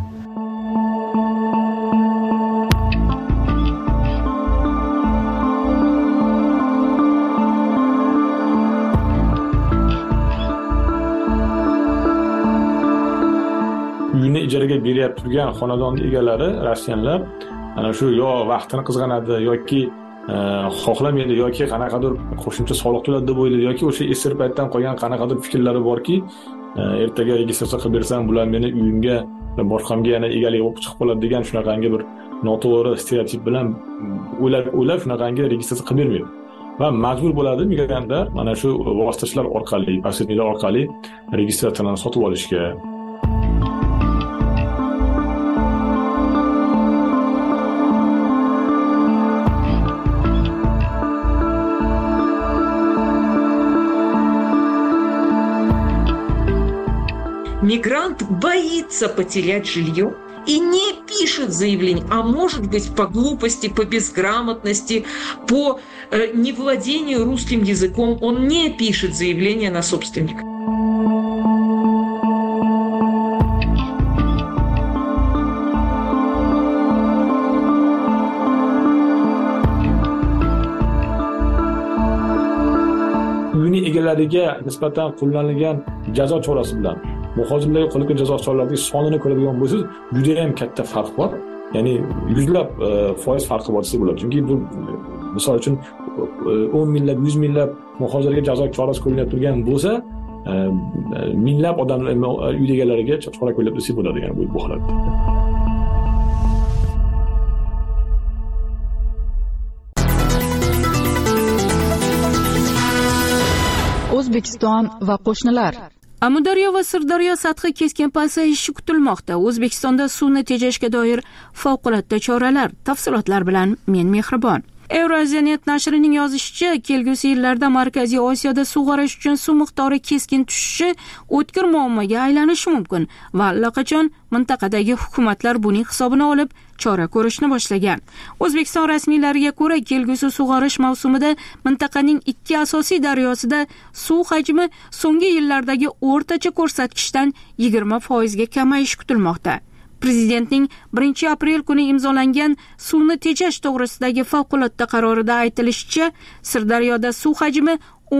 Uyini ijaraga berib turgan xonadon egalari rossiyanlar ana shu yo vaqtini qizg'anadi yoki xohlamaydi yoki qanaqadir qo'shimcha soliq to'ladi deb o'ylaydi yoki o'sha esir paytdan qolgan qanaqadir fikrlari borki, ertaga registratsiya qilib bersam bular meni uyimga boshqamga yana egalik bo'lib chiqib qoladi degan shunaqangi bir noto'g'ri stereotip bilan o'ylab shunaqangi registratsiya qilib bermaydi. Va majbur bo'ladi migrantlar mana shu vositachilar orqali, posredniklar orqali registratsiyani sotib olishga.
Мигрант боится потерять жилье и не пишет заявление, а может быть по глупости, по безграмотности, по невладению русским языком, он не пишет заявление на собственника.
Uyini egalariga nisbatan qo'llanilgan jazo chorasi bilan muhojirlarga qo'llangan jazo choralarining sonini ko'radigan bo'lsangiz, juda ham katta farq bor. Ya'ni yuzlab foiz farqi bor desa bo'ladi. Chunki bu misol uchun 10 minglab, 100 minglab muhojirlarga jazo chorasi qo'llanib turgan bo'lsa, minglab odamlar uy egalariga chora qo'llab desa bo'ladi, ya'ni bu holatda.
O'zbekiston va qo'shnilar.
Amudaryo va Sirdaryo sathi keskin pasayishi kutilmoqda. O'zbekistonda suvni tejashga doir favqulodda choralar. Tafsilotlar bilan men Mehribon. Euroziyanet nashrining yozishicha, kelgusi yillarda Markaziy Osiyoda sug'orish uchun suv miqdori keskin tushishi o'tkir muammoga aylanishi mumkin va allaqachon mintaqadagi hukumatlar buning hisobini olib chora ko'rishni boshlagan. O'zbekiston rasmiylariga ko'ra, kelgusi sug'orish mavsumida mintaqaning 2 asosiy daryosida suv hajmi so'nggi yillardagi o'rtacha ko'rsatkichdan 20% ga kamayishi kutilmoqda. Prezidentning 1-aprel kuni imzolangan suvni tejash to'g'risidagi favqulodda qarorida aytilishicha, Sirdaryoda suv hajmi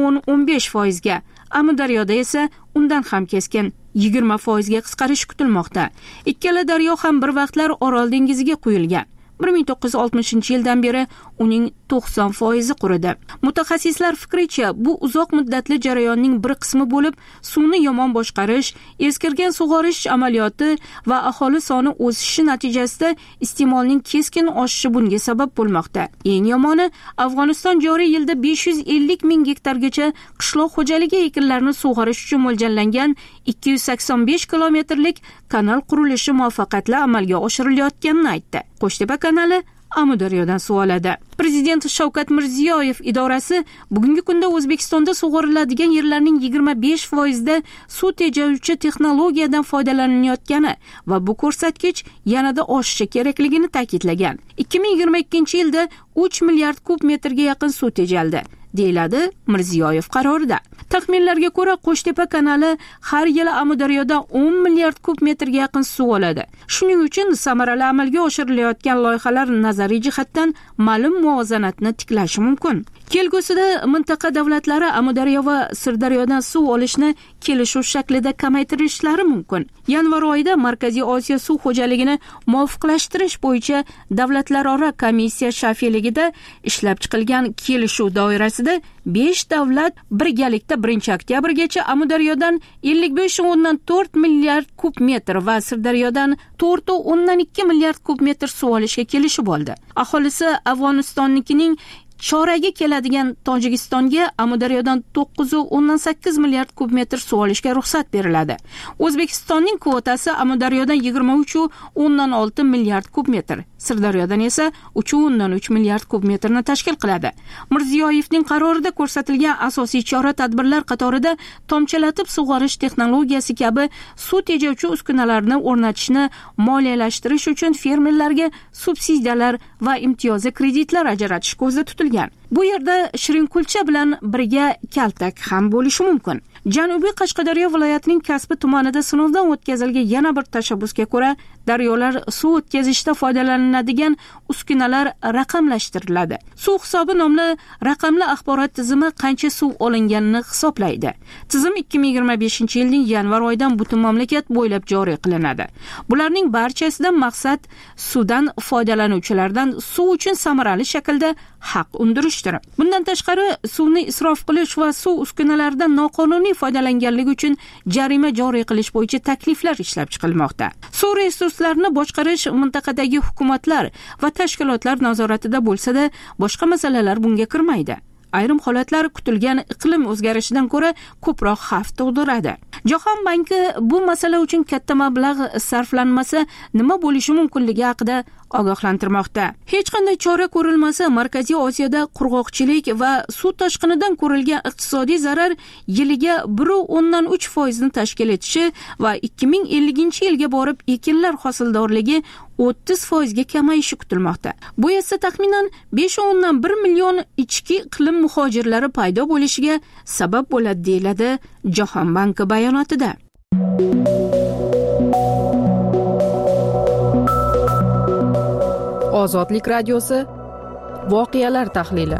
10-15% ga, Amudaryoda esa undan ham keskin 20% ga qisqarish kutilmoqda. Ikkala daryo ham bir vaqtlar Orol dengiziga quyilgan. 1960-yildan beri uning 90% quridi. Mutaxassislar fikricha, bu uzoq muddatli jarayonning bir qismi bo'lib, suvni yomon boshqarish, eskirgan sug'orish amaliyoti va aholi soni o'sishi natijasida iste'molning keskin oshishi bunga sabab bo'lmoqda. Eng yomoni, Afg'oniston joriy yilda 550 ming gektargacha qishloq xo'jaligi ekinlarini sug'orish uchun mo'ljallangan 285 kilometrlik kanal qurilishi muvaffaqiyatli amalga oshirilayotganini aytdi. Qo'shtepa kanali Amudaryodan suv oladi. Prezident Shavkat Mirziyoyev idorasi bugungi kunda O'zbekistonda sug'oriladigan yerlarning 25% da suv tejovchi texnologiyadan foydalanilayotgani va bu ko'rsatkich yanada oshishi kerakligini ta'kidlagan. 2022-yilda 3 milliard kub metrga yaqin suv tejaldi, deyiladi Mirziyoyev qarorida. Taxminlarga ko'ra, Qo'shtepa kanali har yili Amudaryoda 10 milliard kub metrga yaqin suv oladi. Shuning uchun samarali amalga oshirilayotgan loyihalar nazariy jihatdan ma'lum muvozanatni tiklashi mumkin. Kelgusida mintaqa davlatlari Amudaryo va Sirdaryodan suv olishni kelishuv shaklida kamaytirishlari mumkin. Yanvar oyida Markaziy Osiyo suv xo'jaligini muvofiqlashtirish bo'yicha davlatlararo komissiya shafeligida ishlab chiqilgan kelishuv doirasida 5 davlat birgalikda 1-oktyabrgacha Amudaryodan 55.4 milliard kub metr va Sirdaryodan 4.2 milliard kub metr suv olishga kelishib oldi. Aholisi Afg'onistonnikining choragi keladigan Tojikistonga Amudaryodan 9.8 milliard kub metr suv olishga ruxsat beriladi. O'zbekistonning kvotasi Amudaryodan 23.6 milliard kub metr, Sirdaryodan esa 3.3 milliard kub metrni tashkil qiladi. Mirziyoyevning qarorida ko'rsatilgan asosiy chora-tadbirlar qatorida tomchilatib sug'orish texnologiyasi kabi suv tejovchi uskunalarni o'rnatishni moliyalashtirish uchun fermerlarga subsidiyalar va imtiyozli kreditlar ajratish ko'zda tutilgan. Bu yerda Shirinkulcha bilan birga Kaltak ham bo'lishi mumkin. Janubiy Qashqadaryo viloyatining Kasbi tumanida sinovdan o'tkazilgan yana bir tashabbusga ko'ra, daryolar suv o'tkazishda foydalaniladigan uskunalar raqamlashtiriladi. Suv hisobi nomli raqamli axborot tizimi qancha suv olinganini hisoblaydi. Tizim 2025-yilning yanvar oyidan butun mamlakat bo'ylab joriy qilinadi. Bularning barchasidan maqsad suvdan foydalanuvchilardan suv uchun samarali shaklda haq undirishdir. Bundan tashqari, suvni isrof qilish va suv uskunalaridan noqonuniy foydalanganligi uchun jarima joriy qilish bo'yicha takliflar ishlab chiqilmoqda. Suv resurslarini boshqarish mintaqadagi hukumatlar va tashkilotlar nazoratida bo'lsa-da, boshqa masalalar bunga kirmaydi. Ayrim holatlar kutilgan iqlim o'zgarishidan ko'ra ko'proq xavf tug'diradi. Jahon banki bu masala uchun katta mablag' sarflanmasa nima bo'lishi mumkinligi haqida ogohlantirmoqda. Hech qanday chora ko'rilmasa, Markaziy Osiyoda qurg'oqchilik va suv toshqinidan ko'rilgan iqtisodiy zarar yiliga 1.3% ni tashkil etishi va 2050-yilga borib ekinlar hosildorligi 30% ga kamayishi kutilmoqda. Bu esa taxminan 5.1 million ichki iqlim muhojirlari paydo bo'lishiga sabab bo'ladi, deyiladi Jahon banki bayonotida.
Ozodlik radiosi voqealar tahlili.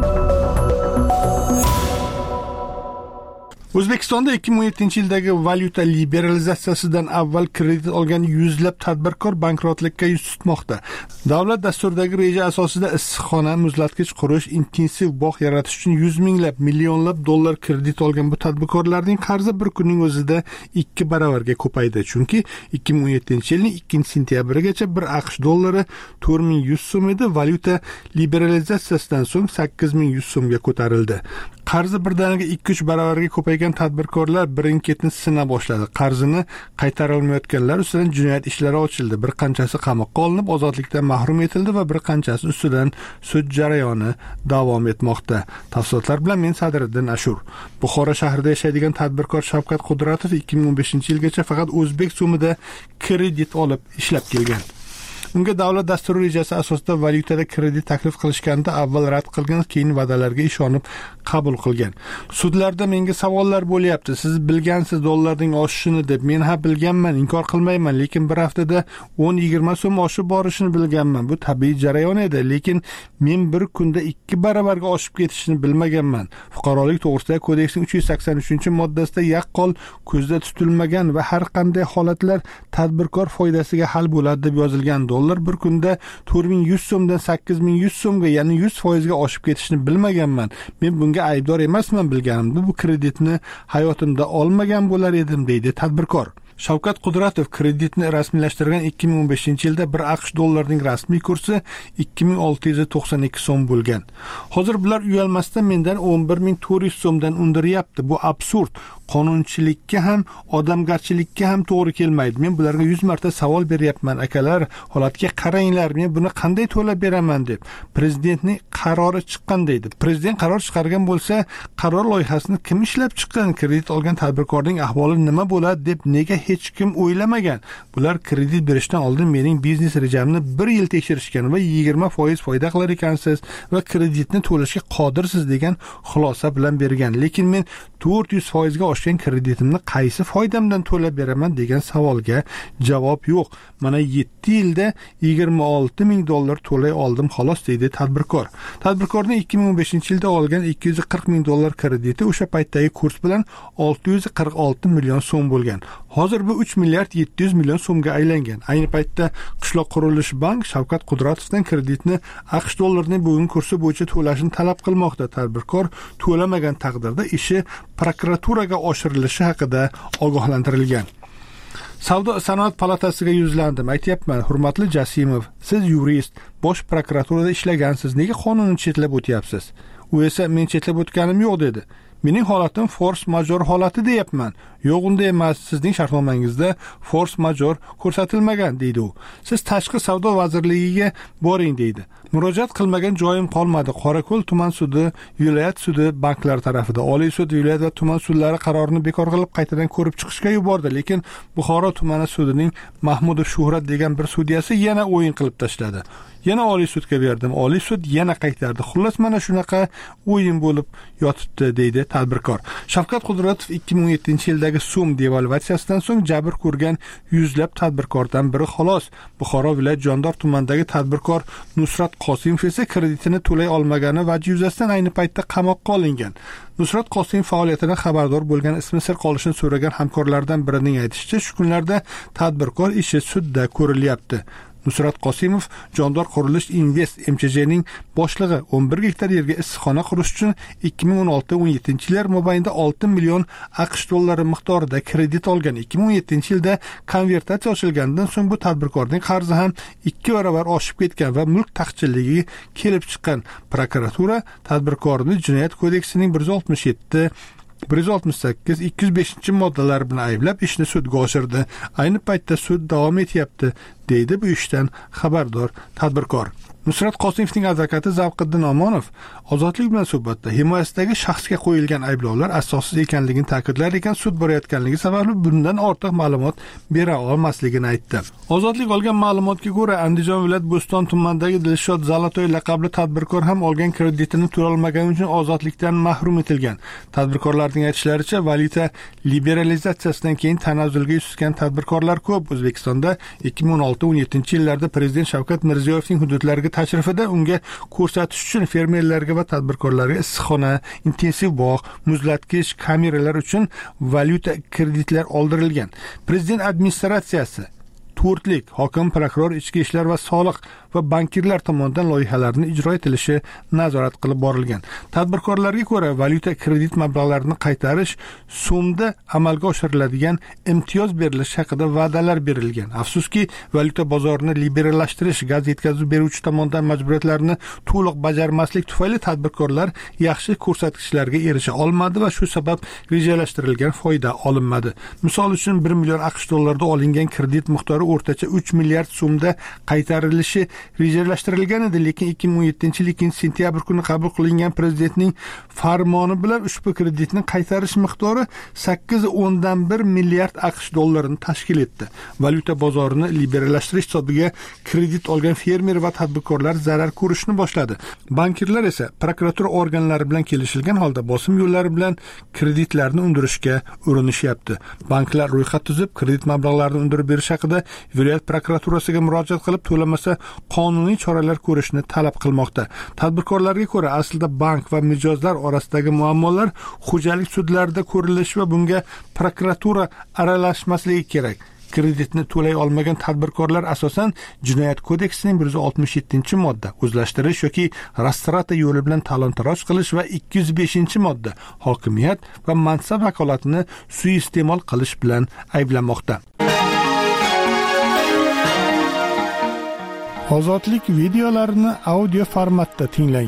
O'zbekistonda 2017-yildagi valyuta liberalizatsiyasidan avval kredit olgan yuzlab tadbirkor bankrotlikka yuz tutmoqda. Davlat dasturidagi reja asosida issiqxona, muzlatgich qurish, intensiv bog' yaratish uchun 100 minglab, millionlab dollar kredit olgan bu tadbirkorlarning qarzi bir kunning o'zida 2 baravarga ko'paydi. Chunki 2017-yilning 2-sentyabrigacha bir AQSh dollari 4100 so'm edi, valyuta liberalizatsiyasidan so'ng 8100 so'mga ko'tarildi. Qarzi birdaniga 2-3 baravarga ko'paygan tadbirkorlar birin-ketin sina boshladi. Qarzini qaytara olmayotganlar ustidan jinoyat ishlari ochildi. Bir qanchasi qamoqqa olinib, ozodlikdan mahrum etildi va bir qanchasi ustidan sud jarayoni davom etmoqda. Tafsilotlar bilan men Sadriddin Ashur. Buxoro shahrida yashaydigan tadbirkor Shavkat Qudratov 2015-yilgacha faqat o'zbek so'mida kredit olib ishlab kelgan. Unga davlat dasturi rejasi asosida valyutada kredit taklif qilishganda avval rad qilgan, keyin va'dalarga ishonib qabul qilgan. Sudlarda menga savollar bo'lyapti. Siz bilgansiz dollarning oshishini deb. Men ha bilganman, inkor qilmayman, lekin bir haftada 10-20 so'm oshib borishini bilganman. Bu tabiiy jarayon edi, lekin men bir kunda 2 baravarga oshib ketishini bilmaganman. Fuqarolik to'g'risidagi kodeksning 383-moddasida yaqqol ko'zda tutilmagan va har qanday holatlar tadbirkor foydasiga hal bo'ladi deb yozilgan. Dollar bir kunda 4100 so'mdan 8100 so'mga, ya'ni 100% ga oshib ketishini bilmaganman. Men bunga aybdor emasman, bilganimda bu kreditni hayotimda olmagan bo'lar edim, deydi tadbirkor. Shavkat Qudratov kreditni rasmiylashtirgan 2015-yilda bir AQSh dollarining rasmiy kursi 2692 so'm bo'lgan. Hozir bular uyalmasdan mendan 11400 so'mdan undiryapti. Bu absurd. Qonunchilikka ham, odamgarchilikka ham to'g'ri kelmaydi. Men bularga 100 marta savol beryapman. Akalar, holatga qaranglar, men buni qanday to'lab beraman deb. Prezidentning qarori chiqqan deydi. Prezident qaror chiqargan bo'lsa, qaror loyihasini kim ishlab chiqqan? Kredit olgan tadbirkorning ahvoli nima bo'ladi deb nega hech kim o'ylamagan? Bular kredit berishdan oldin mening biznes rejamni 1 yil tekshirishgan va 20% foyda qilar ekansiz va kreditni to'lashga qodirsiz degan xulosa bilan bergan. Lekin men 400% ga oshgan kreditimni qaysi foydamdan to'lab beraman degan savolga javob yo'q. Mana 7 yilda $26,000 to'lay oldim xolos, deydi tadbirkor. Tadbirkorning 2015-yilda olgan $240,000 krediti o'sha paytdagi kurs bilan 646 million so'm bo'lgan. Hozir bu 3 milliard 700 million so'mga aylangan. Ayni paytda Qishloq qurilish bank Shavkat Qudratovdan kreditni AQSh dollarining bugungi kursi bo'yicha to'lashini talab qilmoqda. Tadbirkor to'lamagan taqdirda ishi prokuraturaga oshirilishi haqida ogohlantirilgan. Savdo sanoat palatasiga yuzlandim. Aytyapman, hurmatli Jasimov, siz yurist, bosh prokuraturada ishlagansiz. Nega qonunni chetlab o'tyapsiz? U esa men chetlab o'tganim yo'q dedi. Mening holatim force majeure holati deyapman. Yo'q, unday emas. Sizning shartnomangizda force majeure ko'rsatilmagan, deydi u. Siz tashqi savdo vazirligiga boring, deydi. Murojaat qilmagan joyim qolmadi. Qorako'l tuman sudi, viloyat sudi banklar tarafida, Oliy sud, viloyat va tuman sudlari qarorini bekor qilib qaytadan ko'rib chiqishga yubordi, lekin Buxoro tumani sudining Mahmudov Shuhrat degan bir sudyasi yana o'yin qilib tashladi. Yana Oliy sudga berdim. Oliy sud yana qaytardi. Xullas mana shunaqa o'yin bo'lib yotibdi, deydi tadbirkor. Shavkat Qudratov 2017-yildagi so'm devalvatsiyasidan so'ng jabr ko'rgan yuzlab tadbirkordan biri xolos. Buxoro viloyat Jondor tumanidagi tadbirkor Nusrat Qosimov esa kreditini to'lay olmagani vajhi yuzasidan ayni paytda qamoqqa olingan. Nusrat Qosimov faoliyatidan xabardor bo'lgan, ismi sir qolishini so'ragan hamkorlardan birining aytishicha, shu kunlarda tadbirkor ishi sudda ko'rilyapti. Nusrat Qosimov Jondor qurilish Invest MCJning boshlig'i 11 gektar yerga issiqxona qurish uchun 2016-17-yillar mobaynida 6 million AQSh dollari miqdorida kredit olgan. 2017-yilda konvertatsiya ochilgandan so'ng bu tadbirkorning qarzi ham 2 baravar oshib ketgan va mulk taqchilligi kelib chiqqan. Prokuratura tadbirkorni Jinoyat kodeksining 168-205 bilan ayblab ishni sudga oshirdi. Ayni paytda sud davom etyapti, deydi bu ishdan xabardor tadbirkor. Nusrat Qosimovning advokati Zavqiddin Omonov Ozodlik bilan suhbatda himoyasidagi shaxsga qo'yilgan ayblovlar asossiz ekanligini ta'kidlar ekan, sud borayotganligi sababli bundan ortiq ma'lumot bera olmasligini aytdi. Ozodlik olgan ma'lumotga ko'ra, Andijon viloyat Bo'ston tumanidagi Dilshod Zalatoy laqabli tadbirkor ham olgan kreditini to'lay olmagani uchun ozodlikdan mahrum etilgan. Tadbirkorlarning aytishlaricha, valyuta liberalizatsiyasidan keyin tanazzulga yuz tutgan tadbirkorlar ko'p. O'zbekistonda 2016-17-yillarda Prezident Shavkat Mirziyoyevning hududlariga tashrifida unga ko'rsatish uchun fermerlarga va tadbirkorlarga issiqxona, intensiv bog', muzlatgich, kameralar uchun valyuta kreditlar oldirilgan. Prezident administratsiyasi, to'rtlik, hokim, prokuror, ichki ishlar va soliq va bankirlar tomonidan loyihalarni ijro etilishi nazorat qilib borilgan. Tadbirkorlarga ko'ra, valyuta kredit mablag'larini qaytarish so'mda amalga oshiriladigan imtiyoz berilishi haqida va'dalar berilgan. Afsuski, valyuta bozorini liberallashtirish gaz yetkazib beruvchi tomonidan majburiyatlarni to'liq bajarmaslik tufayli tadbirkorlar yaxshi ko'rsatkichlarga erisha olmadi va shu sabab rejalashtirilgan foyda olinmadi. Misol uchun 1 million AQSh dollarida olingan kredit miqdori o'rtacha 3 milliard so'mda qaytarilishi rejalashtirilgan edi, lekin 2017-yil sentyabr kuni qabul qilingan prezidentning farmoni bilan ushbu kreditni qaytarish miqdori 8.1 milliard AQSh dollarini tashkil etdi. Valyuta bozorini liberallashtirish hisobiga kredit olgan fermer va tadbirkorlar zarar ko'rishni boshladi. Bankirlar esa prokuratura organlari bilan kelishilgan holda bosim yo'llari bilan kreditlarni undirishga urinishyapti. Banklar ro'yxat tuzib, kredit mablag'larini undirib berish haqida viloyat prokuraturasiga murojaat qilib, to'lamasa qonuniy choralar ko'rishni talab qilmoqda. Tadbirkorlarga ko'ra, aslida bank va mijozlar orasidagi muammolar xo'jalik sudlarida ko'rilishi va bunga prokuratura aralashmasligi kerak. Kreditni to'lay olmagan tadbirkorlar asosan Jinoyat kodeksining 167-modda o'zlashtirish yoki rastrata yo'li bilan talon-taroj qilish va 205-modda hokimiyat va mansab vakolatini suiiste'mol qilish bilan ayblanmoqda. Ozodlik videolarini audio formatda tinglang.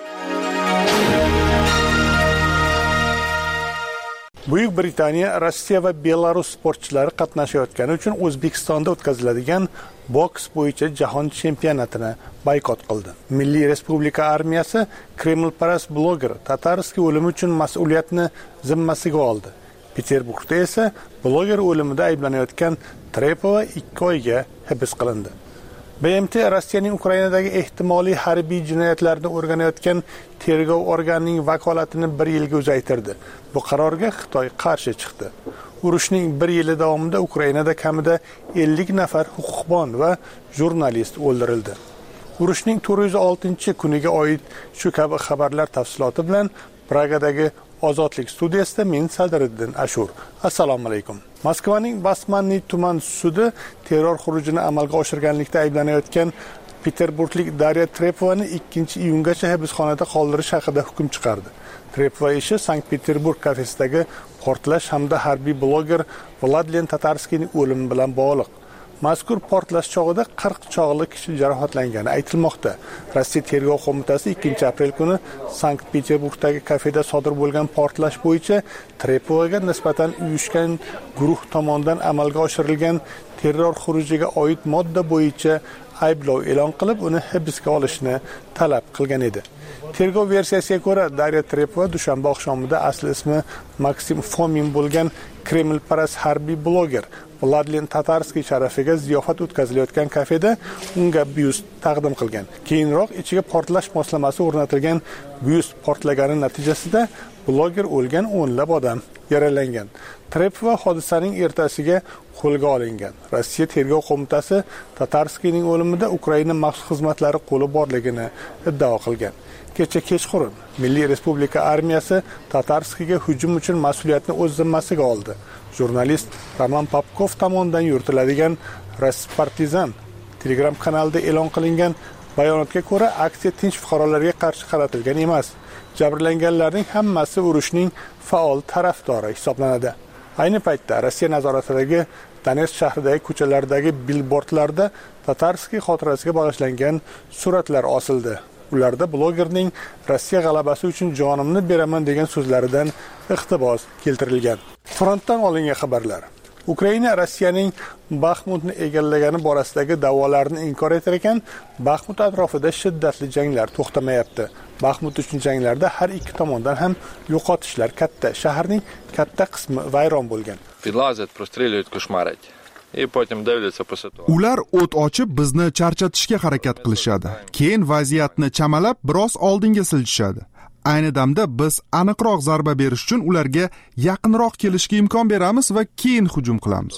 Buyuk Britaniya Rossiya va Belarus sportchilari qatnashayotgani uchun O'zbekistonda o'tkaziladigan boks bo'yicha jahon chempionatini boykot qildi. Milliy Respublika armiyasi Kremlparast bloger Tatarskiy o'limi uchun mas'uliyatni zimmasiga oldi. Peterburgda esa bloger o'limida ayblanayotgan Trepova 2 oyga hibs qilindi. BMT Rossiyaning Ukrainadagi ehtimoliy harbiy jinoyatlarni o'rganayotgan tergov organining vakolatini 1 yilga uzaytirdi. Bu qarorga Xitoy qarshi chiqdi. Urushning 1 yili davomida Ukrainada kamida 50 nafar huquqbon va jurnalist o'ldirildi. Urushning 406-kuniga oid shu kabi xabarlar tafsiloti bilan Pragadagi Ozodlik studiyasida men Sadriddin Ashur. Assalomu alaykum. Moskvaning Basmanniy tuman sudi terror xurujini amalga oshirganlikda ayblanayotgan Peterburglik Darya Trepovani 2-iyungacha hibsxonada qoldirish haqida hukm chiqardi. Trepova ishi Sankt-Peterburg kafesidagi portlash hamda harbiy bloger Vladlen Tatarskiyning o'limi bilan bog'liq. Mazkur portlash chog'ida 40 chog'li kishi jarohatlangani aytilmoqda. Rossiya tergov qo'mitasi 2-aprel kuni Sankt-Peterburgdagi kafeda sodir bo'lgan portlash bo'yicha Trepovaga nisbatan uyushgan guruh tomonidan amalga oshirilgan terror xurujiga oid modda bo'yicha ayblov e'lon qilib, uni hibsga olishni talab qilgan edi. Tergov versiyasiga ko'ra, Darya Trepova dushanba oqshomida asli ismi Maksim Fomin bo'lgan Kremlparast harbiy bloger Vladlen Tatarskiy sharafiga ziyofat o'tkazilayotgan kafeda unga byust taqdim qilgan. Keyinroq ichiga portlash moslamasi o'rnatilgan byust portlagani natijasida bloger o'lgan, o'nlab odam yaralangan. Trepova hodisaning ertasiga qo'lga olingan. Rossiya tergov qo'mitasi Tatarskiyning o'limida Ukraina maxsus xizmatlari qo'li borligini iddao qilgan. Kecha kechqurun Milliy Respublika armiyasi Tatarskiyga hujum uchun mas'uliyatni o'z zimmasiga oldi. Jurnalist Roman Popkov tomonidan yuritiladigan Raspartizan Telegram kanalida e'lon qilingan bayonotga ko'ra, aksiya tinch fuqarolarga qarshi qaratilgan emas. Jabrlanganlarning hammasi urushning faol tarafdori hisoblanadi. Ayni paytda Rossiya nazoratidagi Donetsk shahridagi ko'chalardagi billbordlarda Tatarskiy xotirasiga bag'ishlangan suratlar osildi. Ularda blogerning Rossiya g'alabasi uchun jonimni beraman degan so'zlaridan iqtibos keltirilgan. Frontdan olingan xabarlar. Ukraina Rossiyaning Baxmutni egallagani borasidagi da'volarni inkor etar ekan, Baxmut atrofida shiddatli janglar to'xtamayapti. Baxmut uchun janglarda har ikki tomondan ham yo'qotishlar katta. Shaharning katta qismi vayron bo'lgan.
Ular o't ochib bizni charchatishga harakat qilishadi. Keyin vaziyatni chamalab biroz oldinga siljishadi. Ayni damda biz aniqroq zarba berish uchun ularga yaqinroq kelishga imkon beramiz va keyin hujum qilamiz.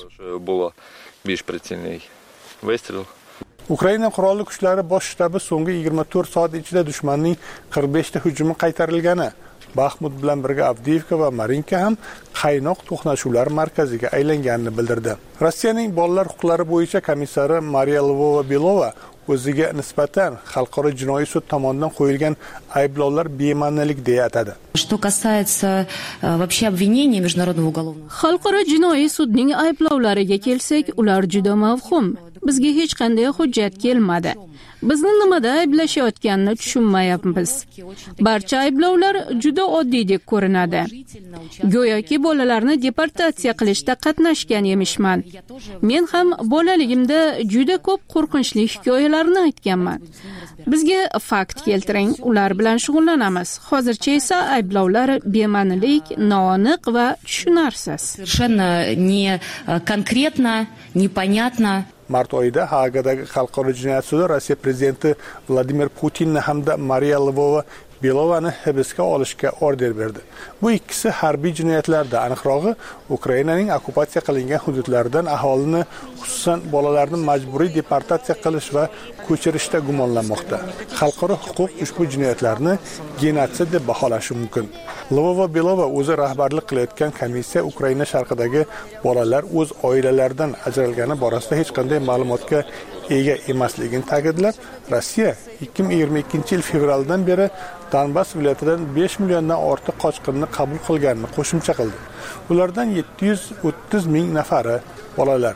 Ukraina qurolli kuchlari bosh shtabi so'nggi 24 soat ichida dushmanning 45 ta hujumi qaytarilgani, Baxmut bilan birga Avdiivka va Marinka ham qaynoq to'qnashuvlar markaziga aylanganini bildirdi. Rossiyaning bolalar huquqlari bo'yicha komissari Mariya Lvova-Belova o'ziga nisbatan xalqaro jinoiy sud tomonidan qo'yilgan ayblovlar bema'nilik deya atadi.
Что касается вообще обвинений международного уголовного.
Xalqaro jinoiy sudning ayblovlariga kelsak, ular juda mavhum. Bizga hech qanday hujjat kelmadi. Bizni nimada ayblashayotganini tushunmayapmiz. Barcha ayblovlar juda oddiydek ko'rinadi. Go'yoki bolalarni deportatsiya qilishda qatnashgan emishman. Men ham bolaligimda juda ko'p qo'rqinchli hikoyalarni aytganman. Bizga fakt keltiring, ular bilan shug'ullanamiz. Hozircha esa ayblovlar bema'nilik, noaniq va tushunarsiz.
Совершенно не конкретно, непонятно.
Mart oyida Haagadagi xalqaro jinoyat sudi Rossiya prezidenti Vladimir Putinni hamda Mariya Lvova-Belovani hibsga olishga order berdi. Bu ikkisi harbiy jinoyatlarda, aniqrog'i Ukrainaning okupatsiya qilingan hududlaridan aholini, xususan bolalarni majburiy deportatsiya qilish va ko'chirishda gumonlanmoqda. Xalqaro huquq ushbu jinoyatlarni genotsid deb baholashi mumkin. Lvova-Belova o'zi rahbarlik qilayotgan komissiya Ukraina sharqidagi bolalar o'z oilalaridan ajralgani borasida hech qanday ma'lumotga ega emasligini ta'kidlab, Rossiya 2022-yil fevraldan beri Donbass viloyatidan 5 milliondan ortiq qochqinni qabul qilganini qo'shimcha qildi. Ulardan 730 ming nafari bolalar.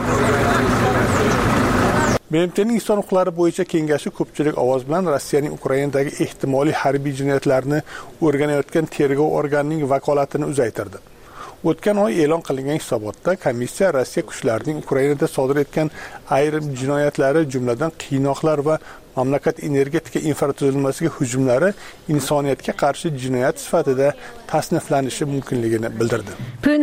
BMTning inson huquqlari bo'yicha kengashi ko'pchilik ovoz bilan Rossiyaning Ukrainadagi ehtimoliy harbiy jinoyatlarni o'rganayotgan tergov organining vakolatini uzaytirdi. O'tgan oy e'lon qilingan hisobotda komissiya Rossiya kuchlarining Ukrainada sodir etgan ayrim jinoyatlari, jumladan qiynoqlar va mamlakat energetika infratuzilmasiga hujumlari insoniyatga qarshi jinoyat sifatida tasniflanishi mumkinligini bildirdi.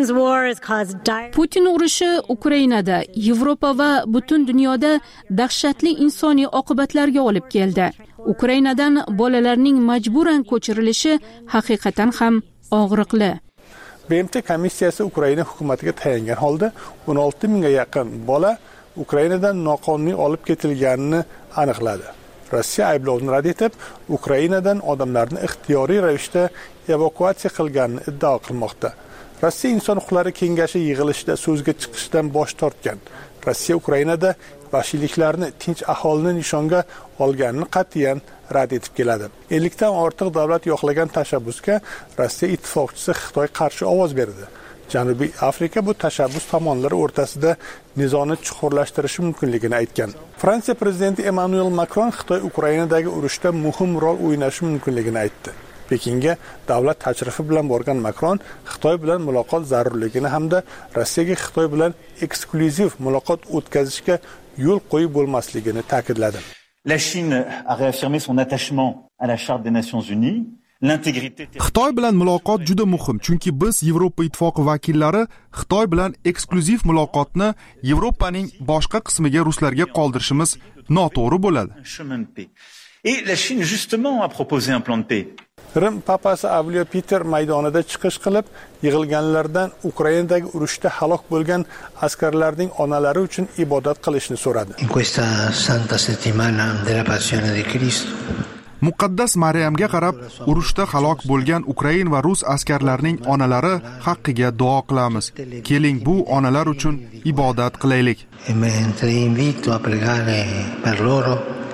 Putin urushi Ukrainada, Yevropa va butun dunyoda dahshatli insoniy oqibatlarga olib keldi. Ukrainadan bolalarning majburan ko'chirilishi haqiqatan ham og'riqli.
BMT komissiyasi Ukraina hukumatiga tayangan holda 16 mingga yaqin bola Ukrainadan noqonuniy olib ketilganini aniqladi. Rossiya ayblovni rad etib, Ukrainadan odamlarni ixtiyoriy ravishda evakuatsiya qilganini iddao qilmoqda. Rossiya Inson huquqlari kengashi yig'ilishida so'zga chiqishdan bosh tortgan. Rossiya Ukrainada vahshiyliklarni tinch aholini nishonga olganini qat'iyan rad etib keladi. 50 dan ortiq davlat yo'qlagan tashabbusga Rossiya ittifoqchisi Xitoy qarshi ovoz berdi. Janubiy Afrika bu tashabbus tomonlari o'rtasida nizoni chuqurlashtirishi mumkinligini aytgan. Fransiya prezidenti Emmanuel Macron Xitoy Ukrainadagi urushda muhim rol o'ynashi mumkinligini aytdi. Pekinga davlat tashrifi bilan borgan Macron Xitoy bilan muloqot zarurligini hamda Rossiyaga Xitoy bilan eksklyuziv muloqot o'tkazishga yo'l qo'yib bo'lmasligini ta'kidladi.
La Chine a réaffirmé son attachement à la Charte des Nations Unies.
Xitoy bilan muloqot juda muhim, chunki biz Yevropa ittifoqi vakillari Xitoy bilan eksklyuziv muloqotni Yevropaning boshqa qismiga ruslarga qoldirishimiz noto'g'ri bo'ladi.
Et la Chine justement a proposé un plan de paix.
Rim papasi Avliyo Peter maydonida chiqish qilib, yig'ilganlardan Ukrainadagi urushda halok bo'lgan askarlarning onalari uchun ibodat qilishni so'radi.
In questa santa settimana della passione di Cristo.
Muqaddas Maryamga qarab, urushda halok bo'lgan Ukrain va rus askarlarining onalari haqqiga duo qilamiz. Keling, bu onalar uchun ibodat qilaylik.
Mentre invito a pregare per loro.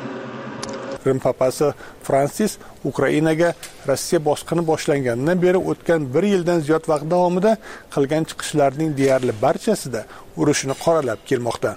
Rim papasi Fransis Ukrainaga Rossiya bosqini boshlanganidan beri o'tgan 1 yildan ziyod vaqt davomida qilgan chiqishlarining deyarli barchasida urushni qoralab kelmoqda.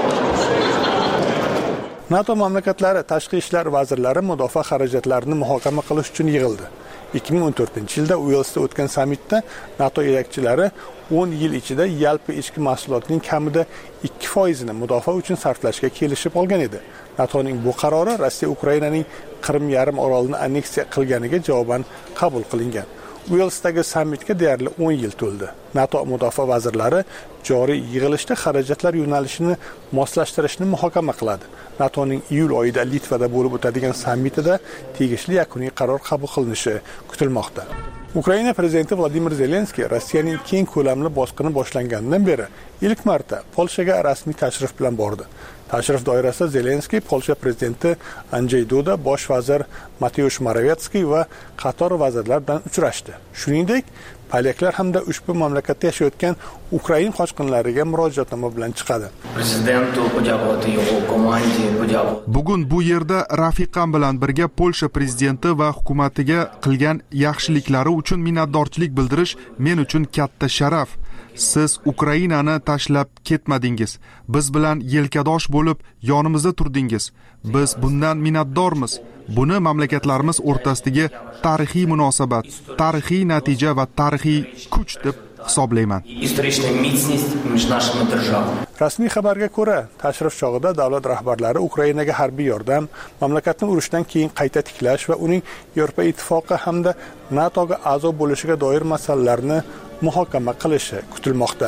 NATO mamlakatlari tashqi ishlar vazirlari mudofaa xarajatlarini muhokama qilish uchun yig'ildi. 2014-yilda Uelsda o'tgan sammitda NATO yetakchilari 10 yil ichida yalpi ichki mahsulotning kamida 2% mudofaa uchun sarflashga kelishib olgan edi. NATOning bu qarori Rossiya Ukrainaning Qrim yarim orolini anneksiya qilganiga javoban qabul qilingan. Uelsdagi sammitga deyarli 10 yil to'ldi. NATO mudofaa vazirlari joriy yig'ilishda xarajatlar yo'nalishini moslashtirishni muhokama qiladi. NATOning iyul oyida Litvada bo'lib o'tadigan sammitida tegishli yakuniy qaror qabul qilinishi kutilmoqda. Ukraina prezidenti Vladimir Zelenskiy Rossiyaning keng ko'lamli bosqini boshlanganidan beri ilk marta Polshaga rasmiy tashrif bilan bordi. Tashrif doirasida Zelenskiy, Polsha prezidenti Andrzej Duda, bosh vazir Mateusz Morawiecki va qator vazirlar bilan uchrashdi. Shuningdek, polyaklar hamda ushbu mamlakatda yashayotgan Ukrain qochqinlariga murojaatnoma bilan chiqadi.
Bugun bu yerda rafiqam bilan birga Polsha prezidenti va hukumatiga qilgan yaxshiliklari uchun minnatdorchilik bildirish men uchun katta sharaf. Siz Ukrainani tashlab ketmadingiz. Biz bilan yelkadosh bo'lib yonimizda turdingiz. Biz bundan minnatdormiz. Buni mamlakatlarimiz o'rtasidagi tarixiy munosabat, tarixiy natija va tarixiy kuch deb hisoblayman.
Rasmiy xabarga ko'ra, tashrif chog'ida davlat rahbarlari Ukrainaga harbiy yordam, mamlakatni urushdan keyin qayta tiklash va uning Yevropa ittifoqi hamda NATOga a'zo bo'lishiga doir masalalarni muhokama qilishi kutilmoqda.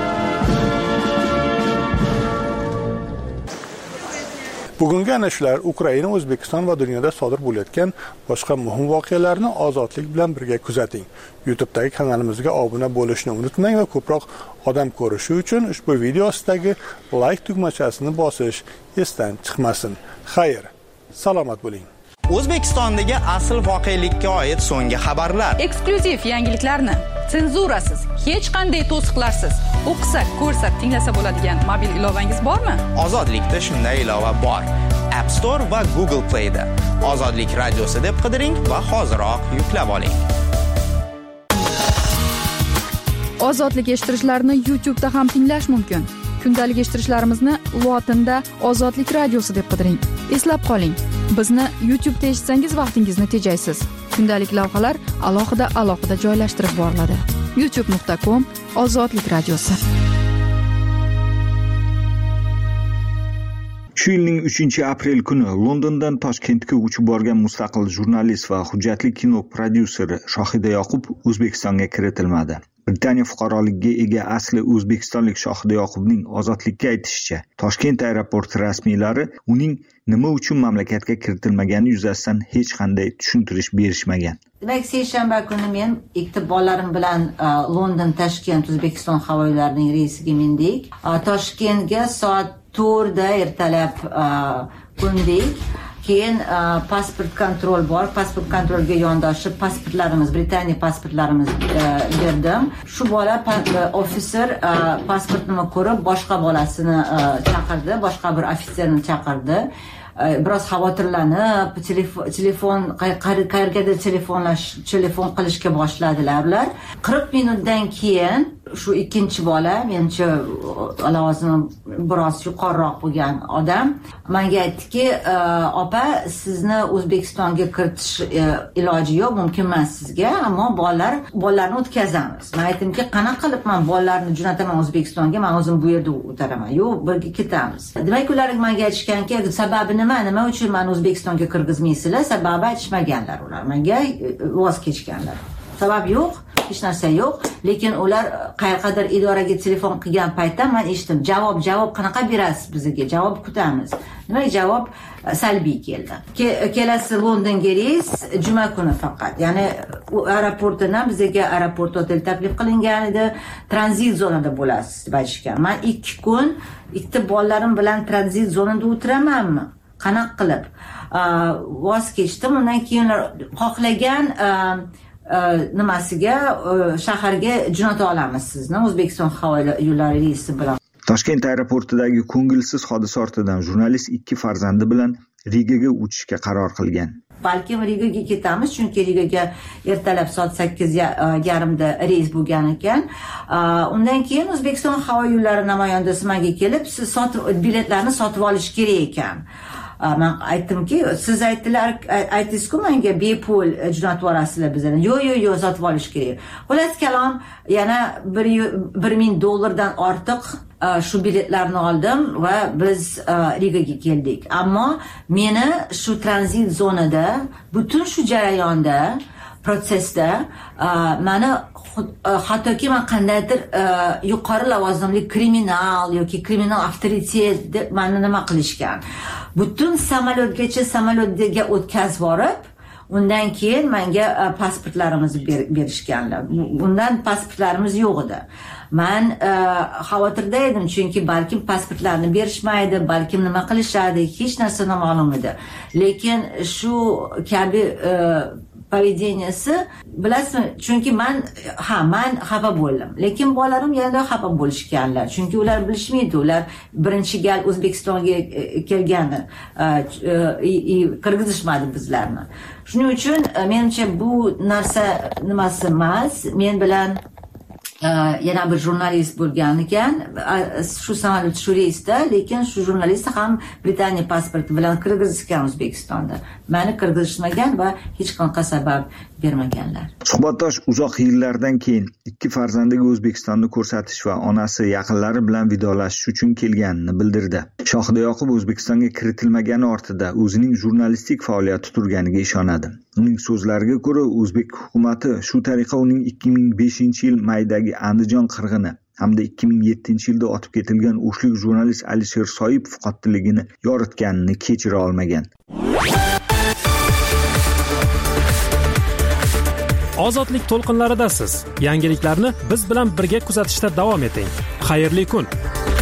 Bugungi ana shular Ukraina, O'zbekiston va dunyoda sodir bo'layotgan boshqa muhim voqealarni ozodlik bilan birga kuzating. YouTube'dagi kanalimizga obuna bo'lishni unutmang va ko'proq odam ko'rishi uchun ushbu video ostidagi like tugmachasini bosish esdan chiqmasin. Xayr, salomat bo'ling.
O'zbekistondagi asl voqelikka oid so'nggi xabarlar.
Eksklyuziv yangiliklarni senzurasiz, hech qanday to'siqlarsiz o'qisa, ko'rsa, tinglasa bo'ladigan mobil ilovangiz bormi?
Ozodlikda shunday ilova bor. App Store va Google Play da. Ozodlik radiosi deb qidiring va hoziroq yuklab oling.
Ozodlik eshittirishlarni YouTube da ham tinglash mumkin. Kundalik eshittirishlarimizni lotinda Ozodlik radiosi deb qidiring. Eslab qoling, bizni YouTube da eshitsangiz vaqtingizni tejaysiz. Kundalik lavhalar alohida joylashtirib boriladi. youtube.com/Ozodlik radiosi.
Shu yilning 3-aprel kuni Londondan Toshkentga uchib borgan mustaqil jurnalist va hujjatli kino prodyuseri Shohida Yoqub O'zbekistonga kiritilmadi. Britaniya fuqaroligiga ega asli o'zbekistonlik Shohida Yoqubning ozodlikka aytishicha, Toshkent aeroporti rasmiylari uning nima uchun mamlakatga kiritilmagani yuzasidan hech qanday tushuntirish berishmagan.
Demak, seshanba kuni men ikkita bolalarim bilan London, Toshkent, O'zbekiston havo yo'llarining reysiga mindik. Toshkentga soat 4 da ertalab qo'ndik. Keyin pasport kontrol bor. Pasport kontrolga yondoshib pasportlarimiz, Britaniya pasportlarimiz berdim. Shu bola ofitser pasportni ko'rib boshqa bolasini chaqirdi, boshqa bir ofitserni chaqirdi. Biroz xavotirlanib, telefon qayergadir telefon qilishga boshladilar ular. 40 minutdan keyin shu ikkinchi bola, menimcha lavozimi biroz yuqoriroq bo'lgan odam menga aytdiki, opa, sizni O'zbekistonga kiritish iloji yo'q, mumkin emas sizga, ammo bolalarni o'tkazamiz. Men aytdimki, qanaqa qilib men bolalarni jo'nataman O'zbekistonga, men o'zim bu yerda o'taraman. Yo'q, birga ketamiz. Demak, ular menga aytishganki, sababi nima uchun men O'zbekistonga kirgizmaysizlar? Sababi aytishmaganlar ular. Menga voz kechganlar. Sabab yo'q, hech narsa yo'q, lekin ular qayergadir idoraga telefon qilgan paytda men eshitdim, javob qanaqa berasiz bizga? Javob kutamiz. Nima javob? Salbiy keldi. Kelasi Londonga reys juma kuni faqat. Ya'ni aeroportdan bizga aeroport hotel taklif qilingan edi, tranzit zonada bo'lasiz deb aytishgan. Men 2 kun ikkita bolalarim bilan tranzit zonada o'tiramanmi? Qanaqa qilib? Voz kechdim. Undan keyin xohlagan nimasiga shaharga jo'nata olamiz sizni O'zbekiston havo yo'llari reysi bilan.
Toshkent aeroportidagi ko'ngilsiz hodisa ortidan jurnalist 2 farzandi bilan Rigaga uchishga qaror qilgan.
Balkim Rigaga ketamiz, chunki Rigaga ertalab soat 8:30 da reys bo'lgan ekan. Undan keyin O'zbekiston havo yo'llari namoyandasi menga kelib, siz biletlarni sotib olish kerak ekan. Men aytdimki, siz aytdingiz-ku menga bepul jo'natib yuborasizlar bizdan. Yo'q, sotib olish kerak. Xullas kalom, yana $1000 ortiq shu biletlarni oldim va biz Rigaga keldik. Ammo meni shu tranzit zonada, butun shu jarayonda, prosesda meni hattoki men qandaydir yuqori lavozimli kriminal yoki kriminal avtoritet deb meni nima qilishgan. Butun samolyotga o'tkazib borib, undan keyin menga pasportlarimizni berishganlar. Undan pasportlarimiz yo'q edi. Men xavotirda edim, chunki balkim pasportlarni berishmaydi, balkim nima qilishadi, hech narsa noma'lum edi. Lekin shu kabi поведенияsi, bilasizmi, chunki men xafa bo'ldim. Lekin bolalarim yanada xafa bo'lishganlar, chunki ular bilishmaydi, ular birinchi gal O'zbekistonga kelgandi, kirgizishmadi bizlarni. Shuning uchun menimcha bu narsa nimasi emas, men bilan yana bir jurnalist bo'lgan ekan, shu samolyot shu reysda, lekin shu jurnalist ham Britaniya pasporti bilan kirgizishgan O'zbekistonda. Meni kirgizishmagan va hech qanaqa sabab bermaganlar.
Suhbatdosh uzoq yillardan keyin ikki farzandiga O'zbekistonni ko'rsatish va onasi yaqinlari bilan vidolashish uchun kelganini bildirdi. Shohida Yoqub O'zbekistonga kiritilmagani ortida o'zining jurnalistik faoliyati turganiga ishonadi. Uning so'zlariga ko'ra, o'zbek hukumatı shu tariqa uning 2005-yil maydagi Andijon qirg'ini hamda 2007-yilda otib ketilgan o'shlik jurnalist Alisher Soipov qotilligini yoritganini kechira olmagan.
Ozodlik to'lqinlaridasiz. Yangiliklarni biz bilan birga kuzatishda davom eting. Xayrli kun.